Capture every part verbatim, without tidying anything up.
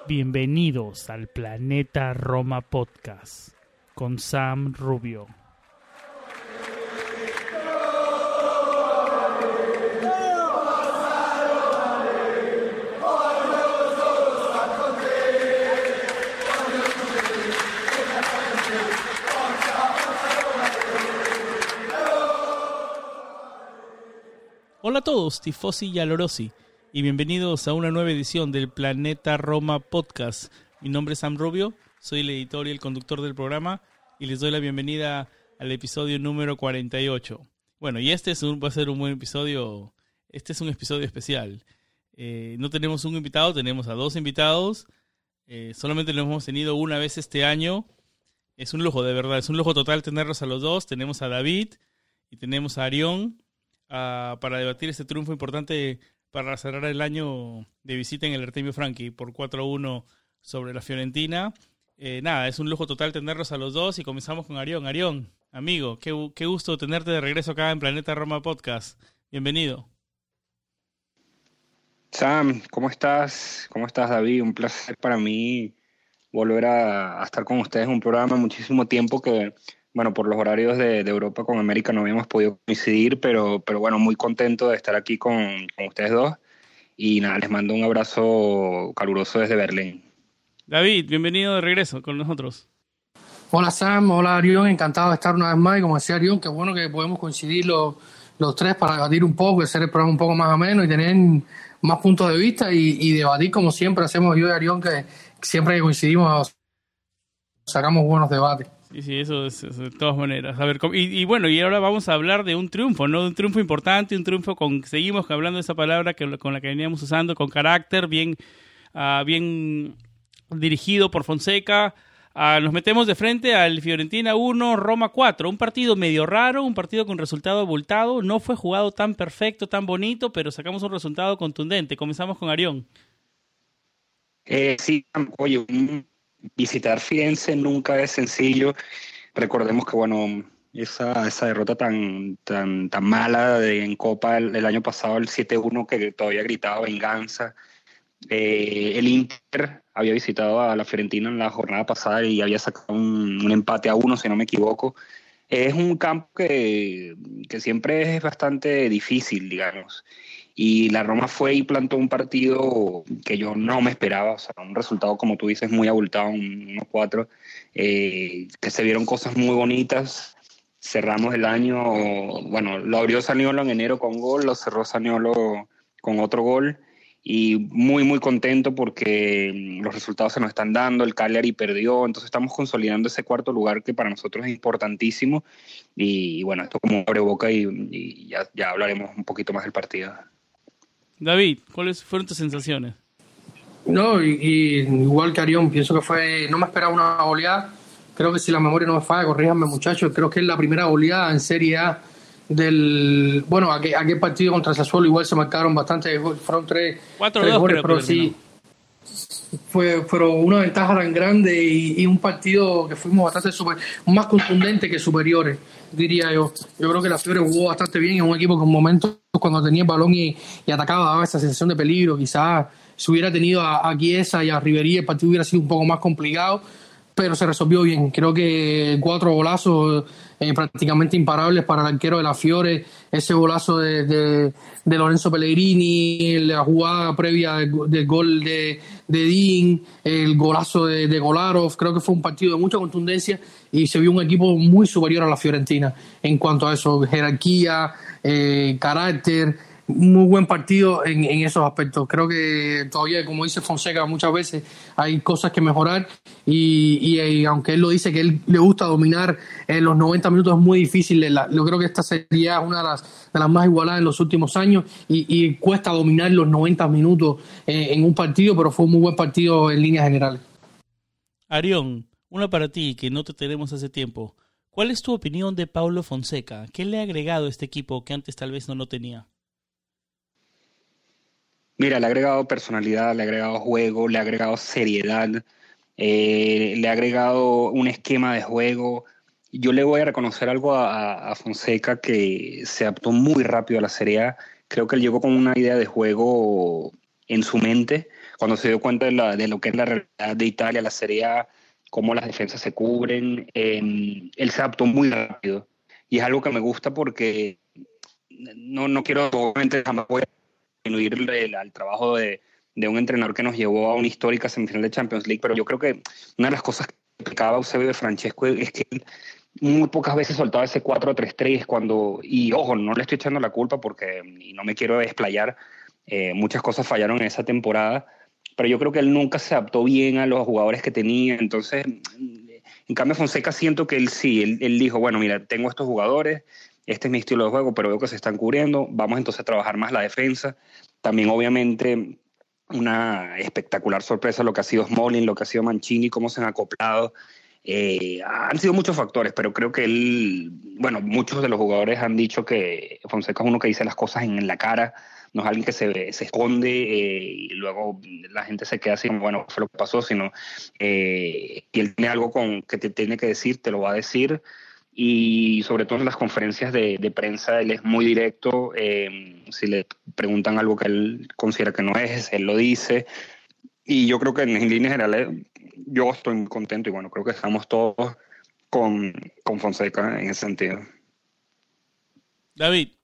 Bienvenidos al Planeta Roma Podcast con Sam Rubio. Hola a todos, tifosi y alorosi, y bienvenidos a una nueva edición del Planeta Roma Podcast. Mi nombre es Sam Rubio, soy el editor y el conductor del programa, y les doy la bienvenida al episodio número cuarenta y ocho. Bueno, y este es un, va a ser un buen episodio, este es un episodio especial. Eh, no tenemos un invitado, tenemos a dos invitados, eh, solamente lo hemos tenido una vez este año. Es un lujo, de verdad, es un lujo total tenerlos a los dos. Tenemos a David y tenemos a Arión. Uh, para debatir este triunfo importante para cerrar el año de visita en el Artemio Franchi por cuatro a uno sobre la Fiorentina. Eh, nada, es un lujo total tenerlos a los dos y comenzamos con Arión. Arión, amigo, qué, qué gusto tenerte de regreso acá en Planeta Roma Podcast. Bienvenido. Sam, ¿cómo estás? ¿Cómo estás, David? Un placer para mí volver a, a estar con ustedes en un programa. Muchísimo tiempo que... Bueno, por los horarios de, de Europa con América no habíamos podido coincidir, pero, pero bueno, muy contento de estar aquí con, con ustedes dos. Y nada, les mando un abrazo caluroso desde Berlín. David, bienvenido de regreso con nosotros. Hola Sam, hola Arión, encantado de estar una vez más. Y como decía Arión, qué bueno que podemos coincidir los, los tres para debatir un poco, hacer el programa un poco más ameno y tener más puntos de vista y, y debatir como siempre hacemos yo y Arión, que siempre que coincidimos sacamos buenos debates. Sí, sí, eso es, eso de todas maneras. A ver, y, y bueno, y ahora vamos a hablar de un triunfo, ¿no? De un triunfo importante, un triunfo con, seguimos hablando de esa palabra que, con la que veníamos usando, con carácter, bien, uh, bien dirigido por Fonseca. Uh, nos metemos de frente al Fiorentina uno, Roma cuatro, un partido medio raro, un partido con resultado abultado, no fue jugado tan perfecto, tan bonito, pero sacamos un resultado contundente. Comenzamos con Arión. Eh, sí, oye, un... visitar Firenze nunca es sencillo. Recordemos que bueno, esa, esa derrota tan, tan, tan mala de, en Copa el, el año pasado, el siete uno, que todavía gritaba venganza. Eh, el Inter había visitado a la Fiorentina en la jornada pasada y había sacado un, un empate a uno, si no me equivoco. Es un campo que, que siempre es bastante difícil, digamos. Y la Roma fue y plantó un partido que yo no me esperaba, o sea, un resultado, como tú dices, muy abultado, uno cuatro, eh, que se vieron cosas muy bonitas. Cerramos el año, bueno, lo abrió Zaniolo en enero con gol, lo cerró Zaniolo con otro gol, y muy, muy contento porque los resultados se nos están dando. El Cagliari perdió, entonces estamos consolidando ese cuarto lugar que para nosotros es importantísimo. Y bueno, esto como abre boca y, y ya, ya hablaremos un poquito más del partido. David, ¿cuáles fueron tus sensaciones? No, y, y igual que Arión, pienso que fue, no me esperaba una goleada. Creo que si la memoria no me falla, corríjanme muchachos, creo que es la primera goleada en Serie A del, bueno, aquel, aquel partido contra Sassuolo igual se marcaron bastante, fueron tres, Cuatro tres dos, goles, creo, pero sí fue, fueron una ventaja tan grande y, y un partido que fuimos bastante super, más contundente que superiores, diría yo. Yo creo que la Fiore jugó bastante bien en un equipo con momentos cuando tenía el balón y, y atacaba, daba esa sensación de peligro. Quizás si hubiera tenido a, a Chiesa y a Ribéry, el partido hubiera sido un poco más complicado, pero se resolvió bien. Creo que cuatro golazos eh, prácticamente imparables para el arquero de la Fiore, ese golazo de, de, de Lorenzo Pellegrini, la jugada previa del, del gol de, de Dean, el golazo de, de Golarov. Creo que fue un partido de mucha contundencia y se vio un equipo muy superior a la Fiorentina en cuanto a eso, jerarquía, eh, carácter. Muy buen partido en, en esos aspectos. Creo que todavía, como dice Fonseca, muchas veces hay cosas que mejorar y, y, y aunque él lo dice que él le gusta dominar en los noventa minutos, es muy difícil. Yo creo que esta sería una de las, de las más igualadas en los últimos años y, y cuesta dominar los noventa minutos eh, en un partido, pero fue un muy buen partido en líneas generales. Arión, una para ti que no te tenemos hace tiempo. ¿Cuál es tu opinión de Paulo Fonseca? ¿Qué le ha agregado a este equipo que antes tal vez no lo tenía? Mira, le ha agregado personalidad, le ha agregado juego, le ha agregado seriedad, eh, le ha agregado un esquema de juego. Yo le voy a reconocer algo a, a Fonseca, que se adaptó muy rápido a la Serie A. Creo que él llegó con una idea de juego en su mente cuando se dio cuenta de, la, de lo que es la realidad de Italia, la Serie A, cómo las defensas se cubren. Eh, él se adaptó muy rápido y es algo que me gusta porque no, no quiero, obviamente jamás voy a disminuir el, al trabajo de, de un entrenador que nos llevó a una histórica semifinal de Champions League, pero yo creo que una de las cosas que pecaba Eusebio de Francesco es que él muy pocas veces soltaba ese cuatro tres tres cuando, y ojo, no le estoy echando la culpa porque y no me quiero desplayar, eh, muchas cosas fallaron en esa temporada, pero yo creo que él nunca se adaptó bien a los jugadores que tenía. Entonces, en cambio Fonseca siento que él sí, él, él dijo, bueno, mira, tengo estos jugadores, este es mi estilo de juego, pero veo que se están cubriendo, vamos entonces a trabajar más la defensa. También obviamente una espectacular sorpresa lo que ha sido Smalling, lo que ha sido Mancini, cómo se han acoplado. Eh, han sido muchos factores, pero creo que él, bueno, muchos de los jugadores han dicho que Fonseca es uno que dice las cosas en la cara, no es alguien que se, se esconde eh, y luego la gente se queda así, bueno, fue lo que pasó, sino eh, que él tiene algo con, que te tiene que decir, te lo va a decir, y sobre todo en las conferencias de, de prensa él es muy directo, eh, si le preguntan algo que él considera que no es, él lo dice, y yo creo que en, en líneas generales yo estoy muy contento y bueno, creo que estamos todos con, con Fonseca en ese sentido. David.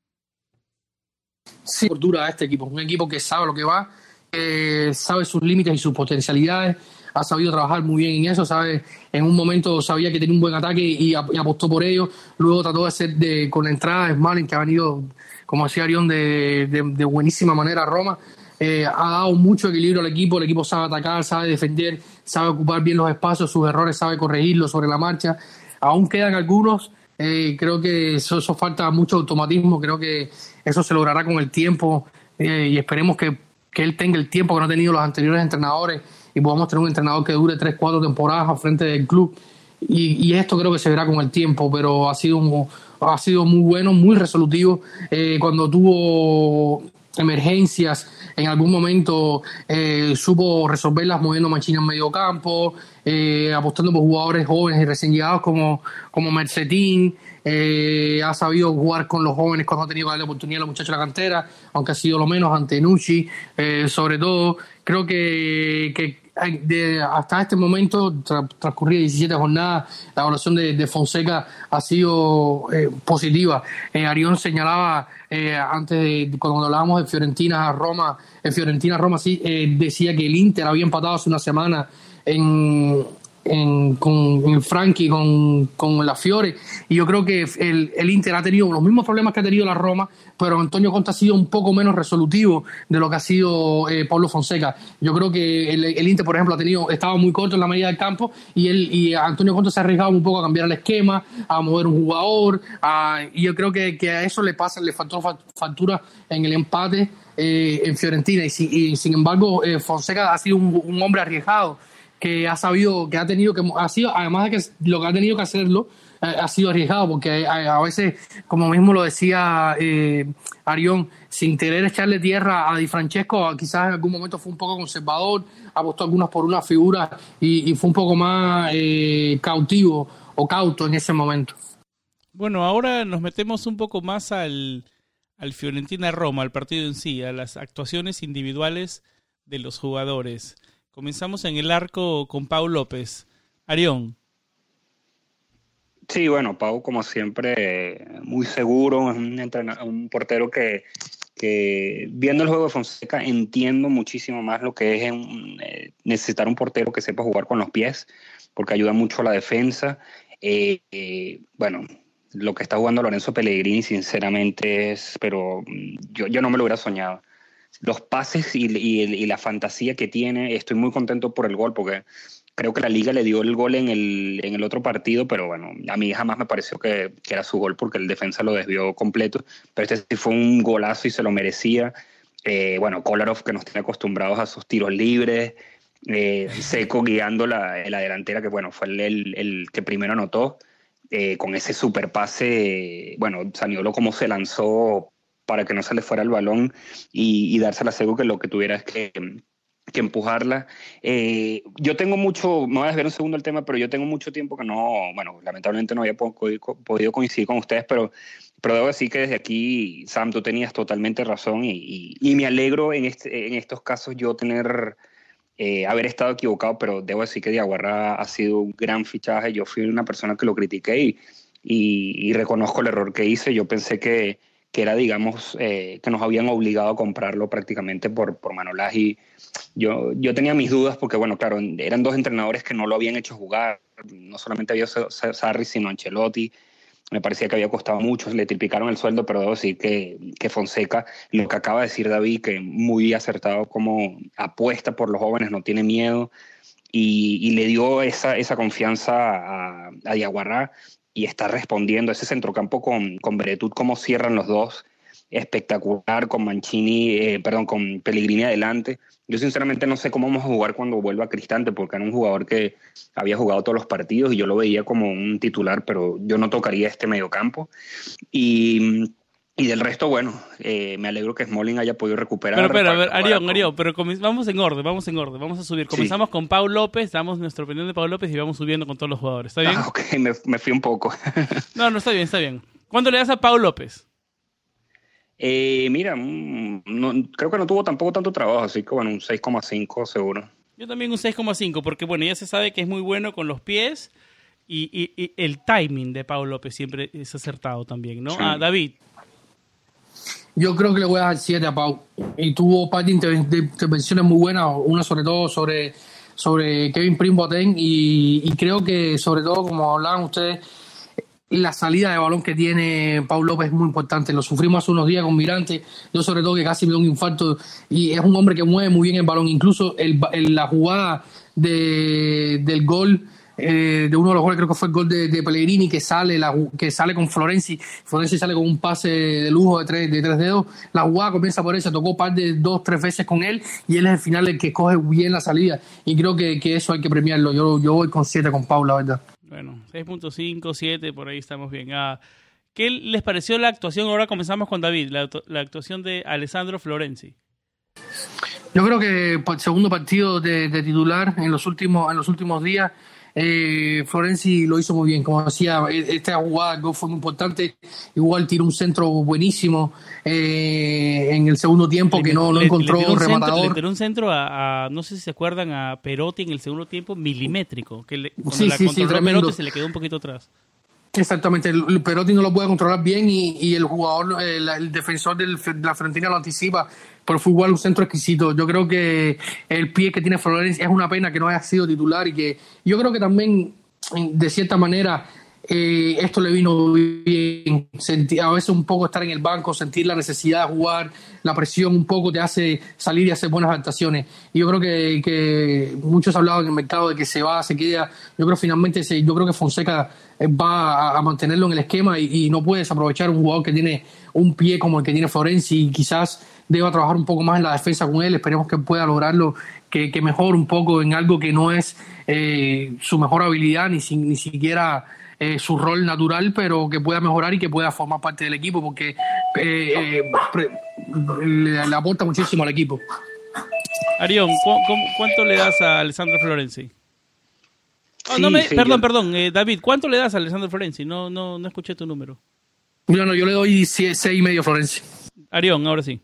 Sí, cordura a este equipo, un equipo que sabe lo que va, eh, sabe sus límites y sus potencialidades, ha sabido trabajar muy bien en eso, sabe, en un momento sabía que tenía un buen ataque y, y apostó por ello, luego trató de hacer de, con la entrada de Smalling, que ha venido, como decía Arión, de, de, de buenísima manera a Roma. Eh, ha dado mucho equilibrio al equipo, el equipo sabe atacar, sabe defender, sabe ocupar bien los espacios, sus errores sabe corregirlos sobre la marcha. Aún quedan algunos, eh, creo que eso, eso falta mucho automatismo, creo que eso se logrará con el tiempo eh, y esperemos que, que él tenga el tiempo que no ha tenido los anteriores entrenadores y podamos tener un entrenador que dure tres, cuatro temporadas al frente del club y, y esto creo que se verá con el tiempo, pero ha sido, un, ha sido muy bueno, muy resolutivo. Eh, cuando tuvo emergencias en algún momento eh, supo resolverlas moviendo Mancini en medio campo, eh, apostando por jugadores jóvenes y recién llegados como, como Mercetín, eh, ha sabido jugar con los jóvenes cuando ha tenido que darle oportunidad a los muchachos de la cantera, aunque ha sido lo menos ante Nucci, eh, sobre todo creo que, que de, hasta este momento, tra, transcurridas diecisiete jornadas, la evaluación de, de Fonseca ha sido eh, positiva. Eh, Arión señalaba eh, antes de cuando hablábamos de Fiorentina Roma, en Fiorentina Roma sí eh, decía que el Inter había empatado hace una semana en En, con en Franchi, con, con la Fiore, y yo creo que el, el Inter ha tenido los mismos problemas que ha tenido la Roma, pero Antonio Conte ha sido un poco menos resolutivo de lo que ha sido eh, Paulo Fonseca. Yo creo que el, el Inter, por ejemplo, ha tenido estaba muy corto en la medida del campo y él y Antonio Conte se ha arriesgado un poco a cambiar el esquema, a mover un jugador, a, y yo creo que, que a eso le pasa, le faltó factura en el empate eh, en Fiorentina, y, si, y sin embargo eh, Fonseca ha sido un, un hombre arriesgado, que ha sabido, que ha tenido que, ha sido, además de que lo que ha tenido que hacerlo, eh, ha sido arriesgado, porque a, a veces, como mismo lo decía eh, Arión, sin querer echarle tierra a Di Francesco, quizás en algún momento fue un poco conservador, apostó algunas por una figura y, y fue un poco más eh, cautivo o cauto en ese momento. Bueno, ahora nos metemos un poco más al, al Fiorentina-Roma, al partido en sí, a las actuaciones individuales de los jugadores. Comenzamos en el arco con Pau López. Arión. Sí, bueno, Pau como siempre muy seguro, es un, entrenador, un portero que, que viendo el juego de Fonseca entiendo muchísimo más lo que es un, eh, necesitar un portero que sepa jugar con los pies, porque ayuda mucho a la defensa. Eh, eh, bueno, lo que está jugando Lorenzo Pellegrini sinceramente es, pero yo, yo no me lo hubiera soñado. Los pases y, y, y la fantasía que tiene, estoy muy contento por el gol, porque creo que la Liga le dio el gol en el, en el otro partido, pero bueno, a mí jamás me pareció que, que era su gol porque el defensa lo desvió completo, pero este sí fue un golazo y se lo merecía. Eh, bueno, Kolarov, que nos tiene acostumbrados a sus tiros libres, eh, Seco guiando la, la delantera, que bueno, fue el, el, el que primero anotó, eh, con ese super pase, bueno, Zaniolo como se lanzó para que no se le fuera el balón y, y dársela a Seco, que lo que tuviera es que que empujarla. Eh, yo tengo mucho, me voy a desviar un segundo el tema, pero yo tengo mucho tiempo que no, bueno, lamentablemente no había po- podido coincidir con ustedes, pero, pero debo decir que desde aquí, Sam, tú tenías totalmente razón y, y, y me alegro en, este, en estos casos yo tener, eh, haber estado equivocado, pero debo decir que Diaguarra ha sido un gran fichaje. Yo fui una persona que lo critiqué y, y, y reconozco el error que hice. Yo pensé que, que era, digamos, eh, que nos habían obligado a comprarlo prácticamente por, por Manolaji. Yo, yo tenía mis dudas porque, bueno, claro, eran dos entrenadores que no lo habían hecho jugar. No solamente había Sarri, sino Ancelotti. Me parecía que había costado mucho, le triplicaron el sueldo, pero debo decir que, que Fonseca, lo que acaba de decir David, que muy acertado como apuesta por los jóvenes, no tiene miedo, y, y le dio esa, esa confianza a, a Diaguarra y está respondiendo. Ese centrocampo con, con Beretut, cómo cierran los dos, espectacular, con Mancini, eh, perdón, con Pellegrini adelante. Yo sinceramente no sé cómo vamos a jugar cuando vuelva a Cristante, porque era un jugador que había jugado todos los partidos y yo lo veía como un titular, pero yo no tocaría este mediocampo. Y, y del resto, bueno, eh, me alegro que Smalling haya podido recuperar. Pero, pero, a ver, Arión, con... Arión, pero vamos en orden, vamos en orden, vamos a subir. Comenzamos sí. con Pau López, damos nuestra opinión de Pau López y vamos subiendo con todos los jugadores. ¿Está bien? Ah, ok, me, me fui un poco. no, no, está bien, está bien. ¿Cuánto le das a Pau López? Eh, mira, no, creo que no tuvo tampoco tanto trabajo, así que bueno, un seis coma cinco seguro. Yo también un seis coma cinco, porque bueno, ya se sabe que es muy bueno con los pies y, y, y el timing de Pau López siempre es acertado también, ¿no? Sí. Ah, David. Yo creo que le voy a dar siete a Pau. Y tuvo un par de intervenciones muy buenas, una sobre todo sobre, sobre Kevin Prince Boateng y, y creo que sobre todo, como hablaban ustedes, la salida de balón que tiene Pau López es muy importante. Lo sufrimos hace unos días con Mirante. Yo sobre todo que casi me dio un infarto y es un hombre que mueve muy bien el balón. Incluso el, el, la jugada de, del gol, eh, de uno de los goles, creo que fue el gol de, de Pellegrini, que sale la, que sale con Florenzi. Florenzi sale con un pase de lujo de tres, de tres dedos. La jugada comienza por él, se tocó un par de dos, tres veces con él y él es el final el que coge bien la salida. Y creo que, que eso hay que premiarlo. Yo, yo voy con siete con Pau, la verdad. Bueno, seis punto cinco, siete, por ahí estamos bien. Ah, ¿qué les pareció la actuación? Ahora comenzamos con David, la, la actuación de Alessandro Florenzi. Yo creo que el segundo partido de, de titular en los últimos en los últimos días, eh, Florenzi lo hizo muy bien. Como decía, esta jugada fue muy importante. Igual tiró un centro buenísimo eh, en el segundo tiempo le, que no, no le, encontró le un rematador. Centro, le tiró un centro a, a, no sé si se acuerdan, a Perotti en el segundo tiempo, milimétrico. Que le, cuando sí, la sí, controló sí, Perotti se le quedó un poquito atrás. Exactamente, el Perotti no lo puede controlar bien y, y el jugador, el, el defensor del, de la Fiorentina lo anticipa, pero fue igual un centro exquisito. Yo creo que el pie que tiene Florenzi es una pena que no haya sido titular y que yo creo que también, de cierta manera, eh, esto le vino bien. Sentir, a veces un poco estar en el banco, sentir la necesidad de jugar, la presión un poco te hace salir y hacer buenas adaptaciones. Y yo creo que, que muchos hablaban en el mercado de que se va, se queda. Yo creo finalmente, se, yo creo que Fonseca va a, a mantenerlo en el esquema y, y no puede desaprovechar un jugador que tiene un pie como el que tiene Florenzi y quizás deba trabajar un poco más en la defensa con él. Esperemos que pueda lograrlo, que, que mejore un poco en algo que no es eh, su mejor habilidad ni, ni siquiera eh, su rol natural, pero que pueda mejorar y que pueda formar parte del equipo porque eh, eh, pre, le, le aporta muchísimo al equipo. Arión, ¿cu ¿cuánto le das a Alessandro Florenzi? Oh, sí, no me, sí, perdón, yo... perdón, eh, David, ¿cuánto le das a Alessandro Florenzi? No, no, no escuché tu número. Yo no, yo le doy seis y medio a Florenzi. Arión, ahora sí.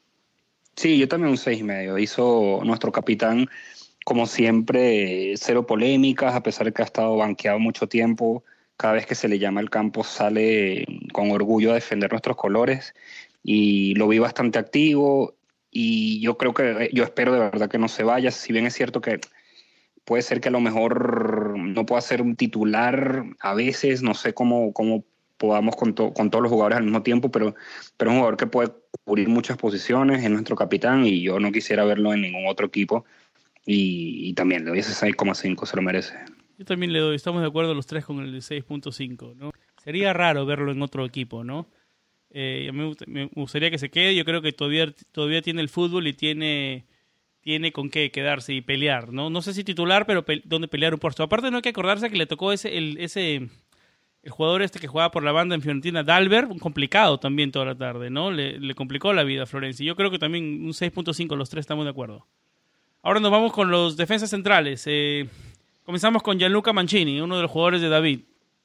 Sí, yo también un seis y medio. Hizo nuestro capitán, como siempre, cero polémicas, a pesar de que ha estado banqueado mucho tiempo. Cada vez que se le llama al campo sale con orgullo a defender nuestros colores y lo vi bastante activo y yo creo que, yo espero de verdad que no se vaya, si bien es cierto que puede ser que a lo mejor no pueda ser un titular a veces, no sé cómo, cómo podamos con, to, con todos los jugadores al mismo tiempo, pero, pero es un jugador que puede cubrir muchas posiciones, es nuestro capitán y yo no quisiera verlo en ningún otro equipo y, y también le doy ese seis coma cinco, se lo merece. Yo también le doy, estamos de acuerdo los tres con el seis punto cinco, ¿no? Sería raro verlo en otro equipo, ¿no? Eh, me, me gustaría que se quede, yo creo que todavía, todavía tiene el fútbol y tiene... tiene con qué quedarse y pelear, ¿no? No sé si titular, pero pe donde pelear un puesto. Aparte no hay que acordarse que le tocó ese el, ese el jugador este que jugaba por la banda en Fiorentina, Dalbert, un complicado también toda la tarde, ¿no? Le, le complicó la vida a Florenzi. Yo creo que también un seis punto cinco, los tres estamos de acuerdo. Ahora nos vamos con los defensas centrales. Eh, comenzamos con Gianluca Mancini, uno de los jugadores de David.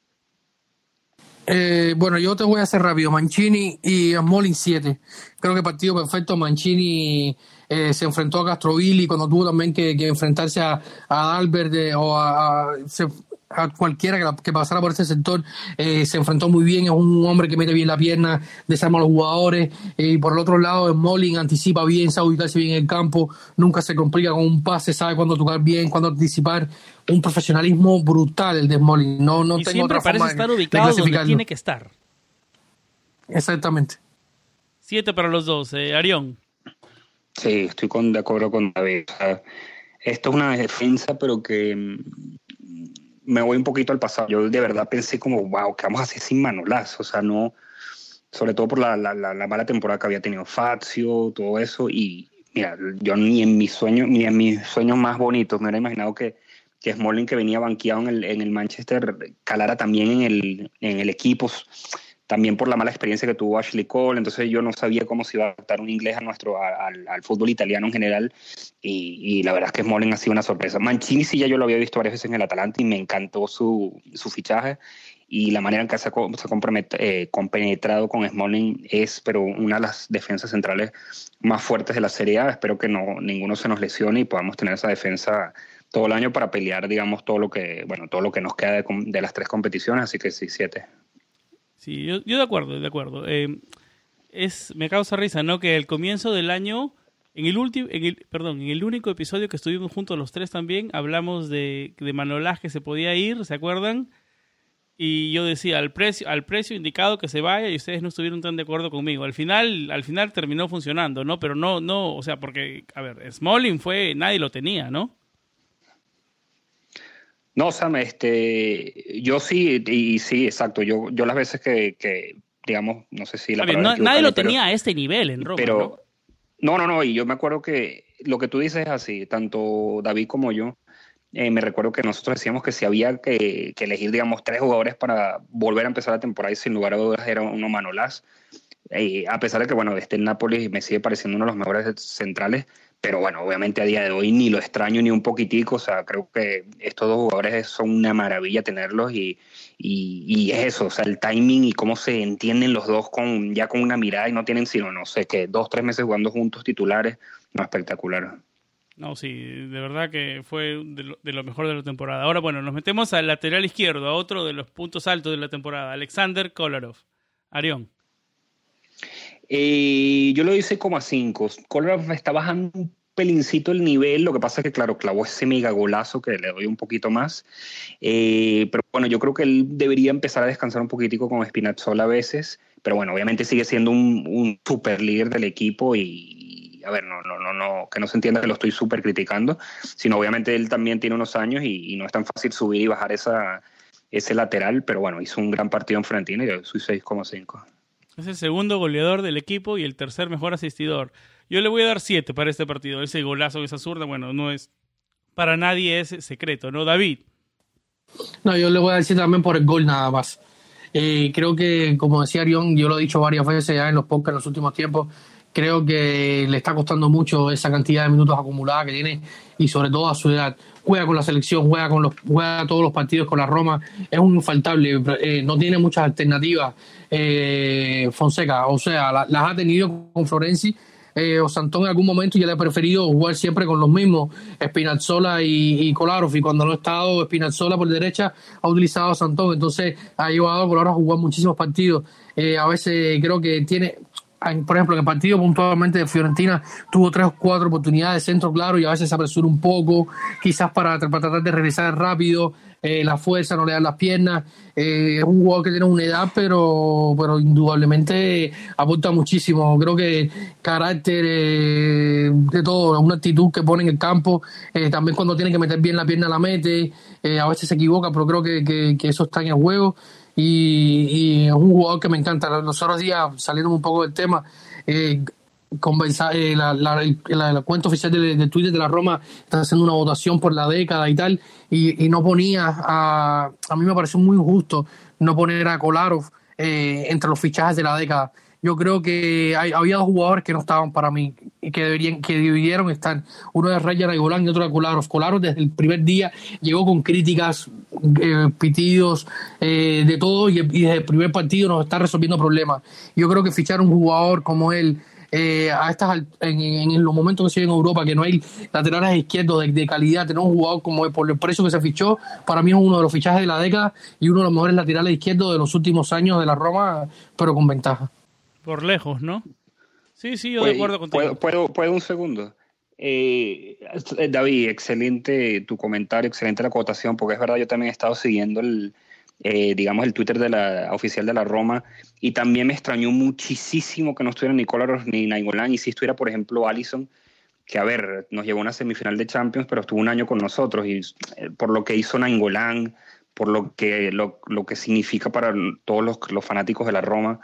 Eh, bueno, yo te voy a hacer rápido. Mancini y Smalling siete. Creo que partido perfecto. Mancini eh, se enfrentó a Castrovilli cuando tuvo también que, que enfrentarse a, a Albert eh, o a, a, se, a cualquiera que, la, que pasara por ese sector. Eh, se enfrentó muy bien. Es un hombre que mete bien la pierna, desarma a los jugadores. Eh, y por el otro lado, Smalling anticipa bien, sabe ubicarse bien en el campo. Nunca se complica con un pase, sabe cuándo tocar bien, cuándo anticipar. Un profesionalismo brutal el de Smalling. No, no y tengo siempre otra parece forma estar de, ubicado de donde tiene que estar. Exactamente. Siete para los dos. Eh, Arión. Sí, estoy con, de acuerdo con David. O sea, esto es una defensa, pero que mm, me voy un poquito al pasado. Yo de verdad pensé como, wow, ¿qué vamos a hacer sin Manolas? O sea, no, sobre todo por la, la, la, la mala temporada que había tenido Fazio, todo eso. Y mira, yo ni en mis sueños, ni en mis sueños más bonitos me hubiera imaginado que, que Smalling, que venía banqueado en el, en el Manchester, calara también en el, en el equipo. También por la mala experiencia que tuvo Ashley Cole, entonces yo no sabía cómo se iba a adaptar un inglés a nuestro, a, al, al fútbol italiano en general, y, y la verdad es que Smalling ha sido una sorpresa. Mancini sí ya yo lo había visto varias veces en el Atalanta y me encantó su, su fichaje, y la manera en que se ha, se ha eh, compenetrado con Smalling es pero una de las defensas centrales más fuertes de la Serie A. Espero que no ninguno se nos lesione y podamos tener esa defensa todo el año para pelear, digamos, todo lo que, bueno, todo lo que nos queda de, de las tres competiciones, así que sí, siete. Sí, yo, yo de acuerdo, de acuerdo. Eh, es, me causa risa, ¿no? Que el comienzo del año, en el último, en el, perdón, en el único episodio que estuvimos juntos los tres también, hablamos de, de Manolas que se podía ir, ¿se acuerdan? Y yo decía, al precio, al precio indicado que se vaya, y ustedes no estuvieron tan de acuerdo conmigo. Al final, al final terminó funcionando, ¿no? Pero no, no, o sea, porque, a ver, Smalling fue, nadie lo tenía, ¿no? No, Sam, este, yo sí, y sí, exacto, yo, yo las veces que, que digamos, no sé si la ver, no, nadie lo tenía a este nivel en Roma, pero, ¿no? no, no, no, y yo me acuerdo que lo que tú dices es así, tanto David como yo, eh, me recuerdo que nosotros decíamos que si había que, que elegir, digamos, tres jugadores para volver a empezar la temporada, y sin lugar a dudas era uno Manolas, eh, a pesar de que, bueno, este Napoli me sigue pareciendo uno de los mejores centrales, pero bueno, obviamente a día de hoy ni lo extraño ni un poquitico. O sea, creo que estos dos jugadores son una maravilla tenerlos, y, y, y es eso, o sea, el timing y cómo se entienden los dos con ya con una mirada, y no tienen sino, no sé, que dos, tres meses jugando juntos titulares, no, espectacular. No, sí, de verdad que fue de lo, de lo mejor de la temporada. Ahora, bueno, nos metemos al lateral izquierdo, a otro de los puntos altos de la temporada, Alexander Kolarov. Arión. Eh, yo lo hice como a cinco. Kolarov me está bajando un pelincito el nivel. Lo que pasa es que, claro, clavó ese mega golazo que le doy un poquito más. Eh, pero bueno, yo creo que él debería empezar a descansar un poquitico con Spinazzola a veces. Pero bueno, obviamente sigue siendo un, un super líder del equipo, y, a ver, no, no, no, no, que no se entienda que lo estoy súper criticando, sino obviamente él también tiene unos años y, y no es tan fácil subir y bajar esa, ese lateral. Pero bueno, hizo un gran partido en Fiorentina y yo soy seis coma cinco. Es el segundo goleador del equipo y el tercer mejor asistidor. Yo le voy a dar siete para este partido. Ese golazo, esa zurda, bueno, no es para nadie es secreto, ¿no, David? No, yo le voy a decir también por el gol nada más. Eh, creo que, como decía Arión, yo lo he dicho varias veces ya en los podcasts en los últimos tiempos, creo que le está costando mucho esa cantidad de minutos acumulada que tiene, y sobre todo a su edad. Juega con la selección, juega con los, juega todos los partidos con la Roma, es un infaltable, eh, no tiene muchas alternativas eh, Fonseca, o sea, la, las ha tenido con Florenzi, eh, o Santón en algún momento ya le ha preferido jugar siempre con los mismos, Spinazzola y, y Kolarov, y cuando no ha estado Spinazzola por derecha ha utilizado a Santón, entonces ha llevado a Kolarov a jugar muchísimos partidos. Eh, a veces creo que tiene, por ejemplo, en el partido puntualmente de Fiorentina tuvo tres o cuatro oportunidades de centro claro, y a veces se apresura un poco, quizás para, para tratar de regresar rápido, eh, la fuerza no le dan las piernas. Eh, es un jugador que tiene una edad, pero, pero indudablemente aporta muchísimo. Creo que carácter, eh, de todo, una actitud que pone en el campo, eh, también cuando tiene que meter bien la pierna la mete, eh, a veces se equivoca, pero creo que, que, que eso está en el juego. Y, y es un jugador que me encanta. Los otros días, saliendo un poco del tema, eh, conversa, eh, la, la, la, la cuenta oficial de, de Twitter de la Roma está haciendo una votación por la década y tal, y, y no ponía a, a mí me pareció muy injusto no poner a Kolarov eh, entre los fichajes de la década. yo creo que hay, había dos jugadores que no estaban para mí y que deberían, que debieron estar. Uno de Raja Nainggolan y otro de Kolarov. Kolarov desde el primer día llegó con críticas, eh, pitidos, eh, de todo, y, y desde el primer partido nos está resolviendo problemas. Yo creo que fichar un jugador como él, eh, a estas en, en, en los momentos que se vive en Europa, que no hay laterales izquierdos de, de calidad, tener un jugador como él por el precio que se fichó, para mí es uno de los fichajes de la década y uno de los mejores laterales izquierdos de los últimos años de la Roma, pero con ventaja. Por lejos, ¿no? Sí, sí, yo Pues, de acuerdo contigo. ¿Puedo, puedo, puedo un segundo? Eh, David, excelente tu comentario, excelente la acotación, porque es verdad, yo también he estado siguiendo el, eh, digamos, el Twitter de la oficial de la Roma, y también me extrañó muchísimo que no estuviera ni Kolarov ni Nainggolan, y si estuviera, por ejemplo, Alisson, que, a ver, nos llevó a una semifinal de Champions, pero estuvo un año con nosotros, y eh, por lo que hizo Nainggolan, por lo que, lo, lo que significa para todos los, los fanáticos de la Roma,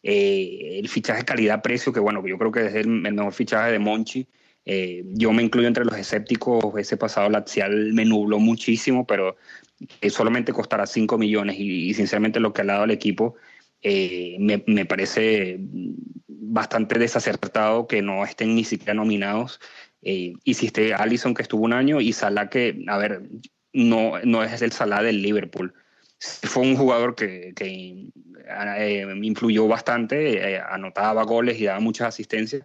eh, el fichaje calidad-precio, que bueno, yo creo que es el, el mejor fichaje de Monchi. Eh, yo me incluyo entre los escépticos, ese pasado lateral me nubló muchísimo, pero eh, solamente costará cinco millones y, y sinceramente lo que ha dado al equipo eh, me, me parece bastante desacertado que no estén ni siquiera nominados. Eh, hiciste Alisson, que estuvo un año, y Salah, que, a ver, no, no es el Salah del Liverpool. Fue un jugador que, que eh, influyó bastante, eh, anotaba goles y daba muchas asistencias.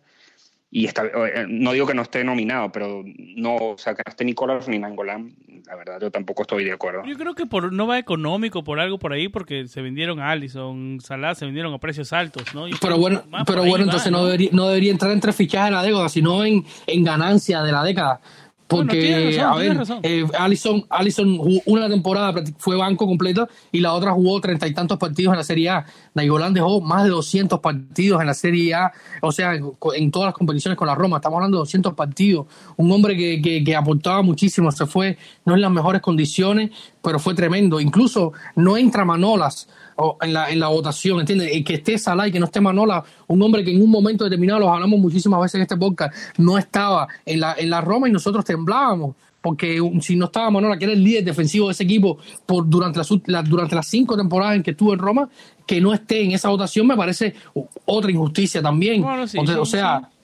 Y está, eh, no digo que no esté nominado, pero no, o sea, que no esté ni Kolarov ni Nainggolan, la verdad yo tampoco estoy de acuerdo. Yo creo que por no va económico, por algo por ahí, porque se vendieron a Alisson, Salah, se vendieron a precios altos, ¿no? Y pero bueno, pero bueno, va, entonces ¿no? No, debería, no debería entrar entre fichajes de la década, sino en, en ganancia de la década. Porque, no, no, razón, a ver, eh, Alisson, Alisson jugó una temporada, fue banco completo, y la otra jugó treinta y tantos partidos en la Serie A. Nainggolan dejó más de doscientos partidos en la Serie A, o sea, en, en todas las competiciones con la Roma. Estamos hablando de doscientos partidos. Un hombre que, que, que aportaba muchísimo, se fue, no en las mejores condiciones, pero fue tremendo. Incluso no entra Manolas en la, en la votación, ¿entiendes? Y que esté Salah y que no esté Manolas, un hombre que en un momento determinado, los hablamos muchísimas veces en este podcast, no estaba en la, en la Roma y nosotros temblábamos, porque si no estaba Manolas, que era el líder defensivo de ese equipo por, durante, las, la, durante las cinco temporadas en que estuvo en Roma, que no esté en esa votación me parece otra injusticia también. Bueno, sí, o, sí, o sea... Sí.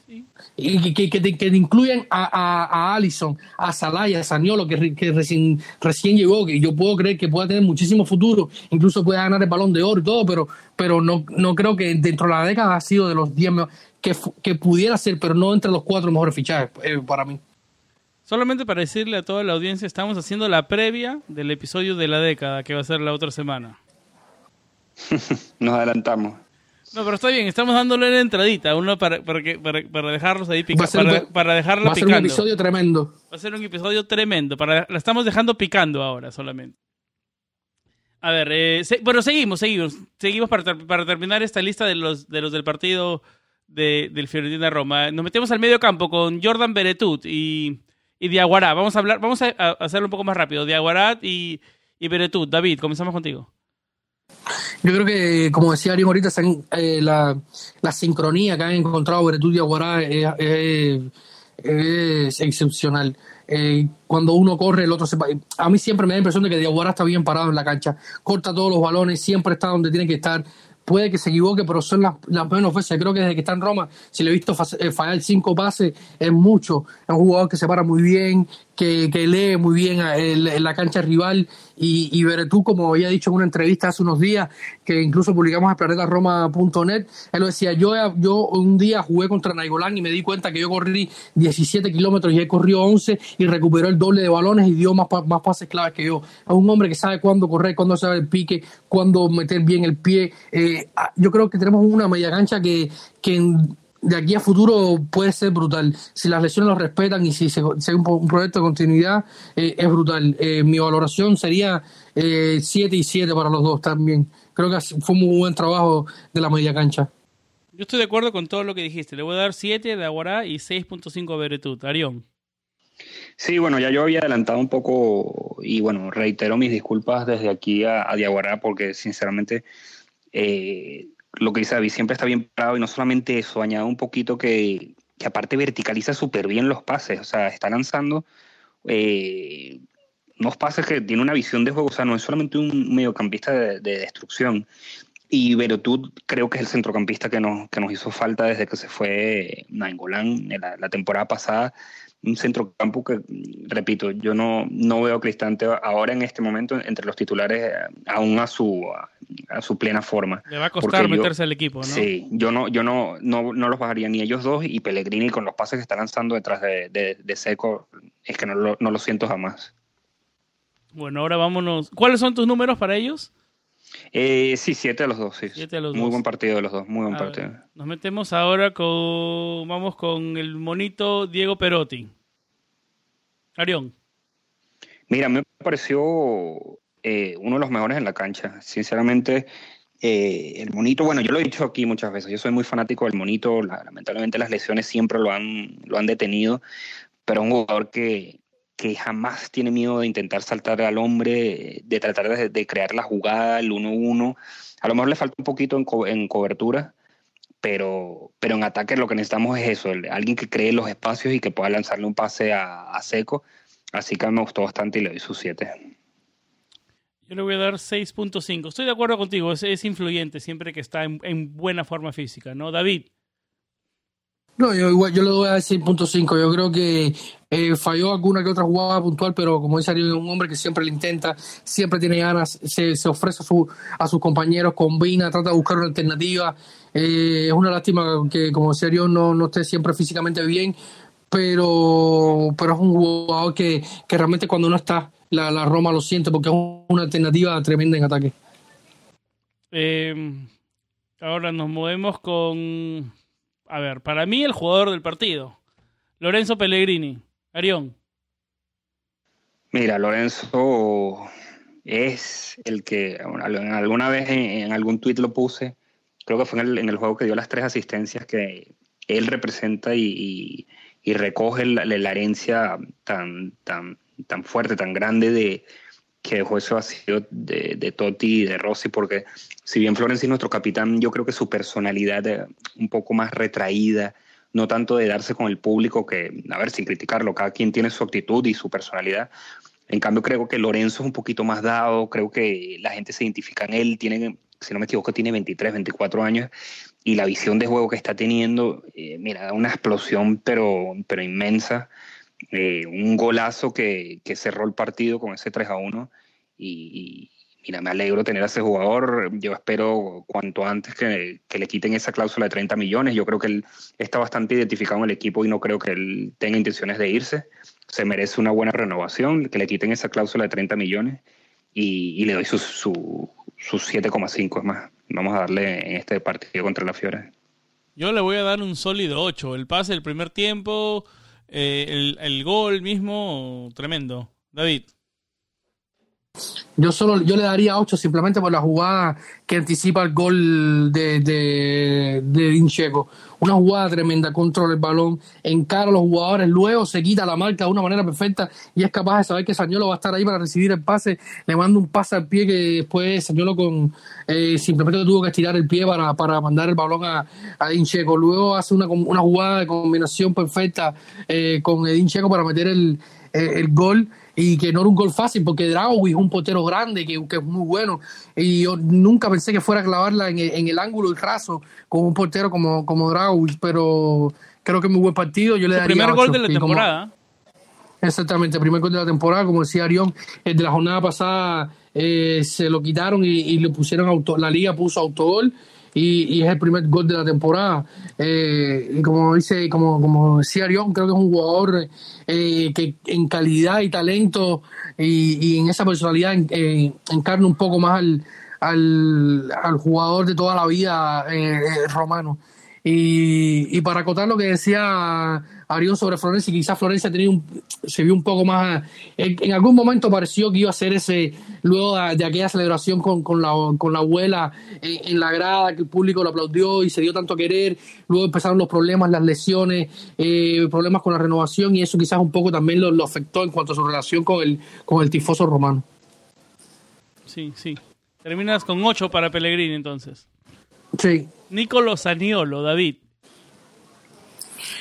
Y que, que, que, que incluyan a, a, a Alisson, a Salah y a Zaniolo, que, que recién, recién llegó, que yo puedo creer que pueda tener muchísimo futuro, incluso pueda ganar el Balón de Oro y todo, pero, pero no, no creo que dentro de la década ha sido de los diez que, que pudiera ser, pero no entre los cuatro mejores fichajes eh, para mí. Solamente para decirle a toda la audiencia, estamos haciendo la previa del episodio de la década, que va a ser la otra semana. Nos adelantamos. No, pero está bien, estamos dándole la entradita, uno para, para, que, para, para dejarlos ahí picando. Para, para dejarla va a ser picando. Un episodio tremendo. Va a ser un episodio tremendo. Para, la estamos dejando picando ahora solamente. A ver, eh, se, bueno, seguimos, seguimos. Seguimos para, para terminar esta lista de los, de los del partido de, del Fiorentina Roma. Nos metemos al medio campo con Jordan Veretout y, y Diawara. Vamos a hablar, vamos a, a hacerlo un poco más rápido. Diawara y, y Veretout. David, comenzamos contigo. Yo creo que, como decía Ariel ahorita, eh, la, la sincronía que han encontrado Veretout y Diawara es, es, es excepcional. Eh, cuando uno corre, el otro se... A mí siempre me da la impresión de que Diawara está bien parado en la cancha. Corta todos los balones, siempre está donde tiene que estar. Puede que se equivoque, pero son las, las menos veces. Creo que desde que está en Roma, si le he visto fallar cinco pases, es mucho. Es un jugador que se para muy bien, que, que lee muy bien en la cancha rival. Y, y Veretout, como había dicho en una entrevista hace unos días, que incluso publicamos en planeta roma punto net, él lo decía, yo, yo un día jugué contra Nainggolan y me di cuenta que yo corrí diecisiete kilómetros y él corrió once y recuperó el doble de balones y dio más, más pases claves que yo. Es un hombre que sabe cuándo correr, cuándo hacer el pique, cuándo meter bien el pie. Eh, yo creo que tenemos una media cancha que, que en, de aquí a futuro puede ser brutal. Si las lesiones lo respetan y si se, si hay un, un proyecto de continuidad, eh, es brutal. Eh, mi valoración sería eh, siete y siete para los dos también. Creo que fue un muy buen trabajo de la media cancha. Yo estoy de acuerdo con todo lo que dijiste. Le voy a dar siete a Diawara y seis punto cinco a Veretout. Arión. Sí, bueno, ya yo había adelantado un poco y bueno, reitero mis disculpas desde aquí a, a Diawara porque sinceramente... Eh, lo que dice David, siempre está bien parado y no solamente eso, añade un poquito que, que aparte verticaliza súper bien los pases, o sea, está lanzando eh, unos pases que tiene una visión de juego, o sea, no es solamente un mediocampista de, de destrucción. Y Veretout creo que es el centrocampista que nos, que nos hizo falta desde que se fue Nainggolan la, la temporada pasada. Un centrocampo que, repito, yo no, no veo a Cristante ahora en este momento entre los titulares aún a su, a, a su plena forma. Le va a costar Porque meterse yo, al equipo, ¿no? Sí, yo no, yo no, no, no los bajaría ni ellos dos, y Pellegrini con los pases que está lanzando detrás de, de, de Seco, es que no lo, no lo siento jamás. Bueno, ahora vámonos. ¿Cuáles son tus números para ellos? Eh, sí, siete a los dos, sí. Siete a los muy dos. buen partido de los dos, muy buen A partido. ver, nos metemos ahora con... Vamos con el monito Diego Perotti. Arión. Mira, me pareció eh, uno de los mejores en la cancha. Sinceramente, eh, el monito, bueno, yo lo he dicho aquí muchas veces, yo soy muy fanático del monito, la, lamentablemente las lesiones siempre lo han, lo han detenido, pero es un jugador que, que jamás tiene miedo de intentar saltar al hombre, de tratar de, de crear la jugada, el uno uno. A lo mejor le falta un poquito en, co en cobertura, pero, pero en ataque lo que necesitamos es eso, el, alguien que cree los espacios y que pueda lanzarle un pase a, a Seco. Así que me gustó bastante y le doy sus siete. Yo le voy a dar seis punto cinco. Estoy de acuerdo contigo, es, es influyente siempre que está en, en buena forma física, ¿no? David. No, yo igual yo le doy a seis punto cinco. Yo creo que eh, falló alguna que otra jugada puntual, pero como dice Ariel, es un hombre que siempre lo intenta, siempre tiene ganas, se, se ofrece a, su, a sus compañeros, combina, trata de buscar una alternativa. Eh, es una lástima que, como decía Ariel, no, no esté siempre físicamente bien, pero, pero es un jugador que, que realmente cuando no está, la, la Roma lo siente porque es una alternativa tremenda en ataque. Eh, ahora nos movemos con... A ver, para mí el jugador del partido, Lorenzo Pellegrini. Arión. Mira, Lorenzo es el que alguna vez en, en algún tuit lo puse, creo que fue en el, en el juego que dio las tres asistencias, que él representa y, y, y recoge la, la herencia tan, tan, tan fuerte, tan grande de que dejó ese vacío de, de Totti y de Rossi, porque si bien Florenzi es nuestro capitán, yo creo que su personalidad un poco más retraída, no tanto de darse con el público, que, a ver, sin criticarlo, cada quien tiene su actitud y su personalidad. En cambio, creo que Lorenzo es un poquito más dado, creo que la gente se identifica en él, tiene, si no me equivoco, tiene veintitrés, veinticuatro años, y la visión de juego que está teniendo, eh, mira, una explosión pero, pero inmensa. Eh, un golazo que, que cerró el partido con ese tres a uno, y, y mira, me alegro tener a ese jugador. Yo espero cuanto antes que, que le quiten esa cláusula de treinta millones. Yo creo que él está bastante identificado en el equipo y no creo que él tenga intenciones de irse. Se merece una buena renovación, que le quiten esa cláusula de treinta millones, y, y le doy sus su, su siete coma cinco. Es más, vamos a darle en este partido contra la Fiore. Yo le voy a dar un sólido ocho. El pase del primer tiempo... Eh, el, el gol mismo, tremendo. David. Yo solo yo le daría ocho simplemente por la jugada que anticipa el gol de, de, de Edin Dzeko. Una jugada tremenda, controla el balón, encara a los jugadores, luego se quita la marca de una manera perfecta y es capaz de saber que Zaniolo va a estar ahí para recibir el pase. Le manda un pase al pie que después Zaniolo con, eh, simplemente tuvo que estirar el pie para, para mandar el balón a, a Edin Dzeko. Luego hace una, una jugada de combinación perfecta eh, con Edin Dzeko para meter el, el, el gol. Y que no era un gol fácil, porque Dragovic es un portero grande, que, que es muy bueno. Y yo nunca pensé que fuera a clavarla en el, en el ángulo y raso con un portero como, como Dragovic, pero creo que es muy buen partido. Yo le daría primer ocho. Gol de la Y como, temporada. Exactamente, el primer gol de la temporada, como decía Arión, el de la jornada pasada eh, se lo quitaron y, y le pusieron auto, la liga puso autogol. Y, y es el primer gol de la temporada. Eh, y como dice, como, como decía Arión, creo que es un jugador eh, que en calidad y talento y, y en esa personalidad en, eh, encarna un poco más al, al, al jugador de toda la vida eh, eh, romano. Y, y para acotar lo que decía Arión sobre Florencia, quizás Florencia ha tenido un, se vio un poco más, en, en algún momento pareció que iba a ser ese, luego de, de aquella celebración con, con, la, con la abuela en, en la grada, que el público lo aplaudió y se dio tanto a querer. Luego empezaron los problemas, las lesiones, eh, problemas con la renovación, y eso quizás un poco también lo, lo afectó en cuanto a su relación con el, con el tifoso romano. Sí, sí. Terminas con ocho para Pellegrini entonces. Sí. Nicolo Zaniolo, David.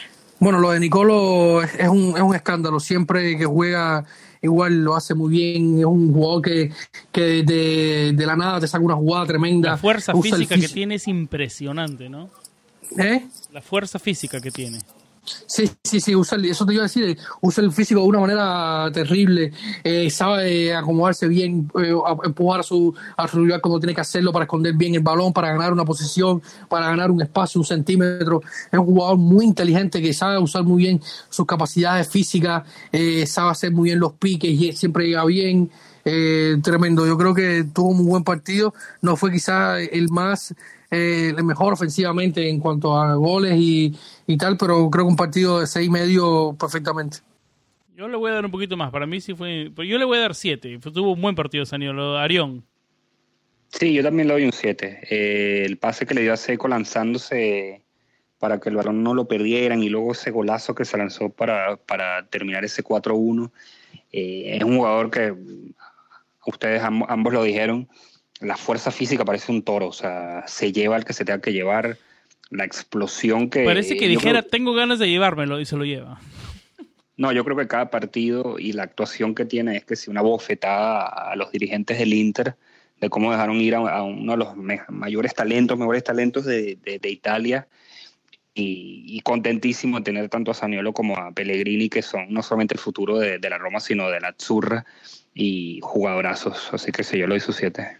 Bueno, lo de Nicolo es, es, un, es un escándalo. Siempre que juega, igual lo hace muy bien. Es un jugador que, que de, de la nada te saca una jugada tremenda. La fuerza Usa física fis- que tiene es impresionante, ¿no? ¿Eh? La fuerza física que tiene. Sí, sí, sí, usa el- eso te iba a decir, usa el físico de una manera terrible, eh, sabe acomodarse bien, eh, a- empujar a su, a su rival cuando tiene que hacerlo para esconder bien el balón, para ganar una posición, para ganar un espacio, un centímetro. Es un jugador muy inteligente que sabe usar muy bien sus capacidades físicas, eh, sabe hacer muy bien los piques y siempre llega bien. Eh, tremendo, yo creo que tuvo un muy buen partido, no fue quizá el más eh, el mejor ofensivamente en cuanto a goles y, y tal, pero creo que un partido de seis y medio perfectamente. Yo le voy a dar un poquito más. Para mí sí fue... Pero yo le voy a dar siete. Tuvo un buen partido Zaniolo. Arión. Sí, yo también le doy un siete. Eh, el pase que le dio a Seco lanzándose para que el balón no lo perdieran y luego ese golazo que se lanzó para, para terminar ese cuatro uno. Eh, es un jugador que, ustedes amb- ambos lo dijeron, la fuerza física parece un toro, o sea, se lleva al que se tenga que llevar, la explosión que... Parece que yo dijera, creo- tengo ganas de llevármelo, y se lo lleva. no, yo creo que cada partido y la actuación que tiene es que si una bofetada a los dirigentes del Inter de cómo dejaron ir a, a uno de los me- mayores talentos, mejores talentos de, de, de Italia, y, y contentísimo de tener tanto a Zaniolo como a Pellegrini, que son no solamente el futuro de, de la Roma, sino de la Azzurra, y jugadorazos. Así que sí, yo le doy su siete.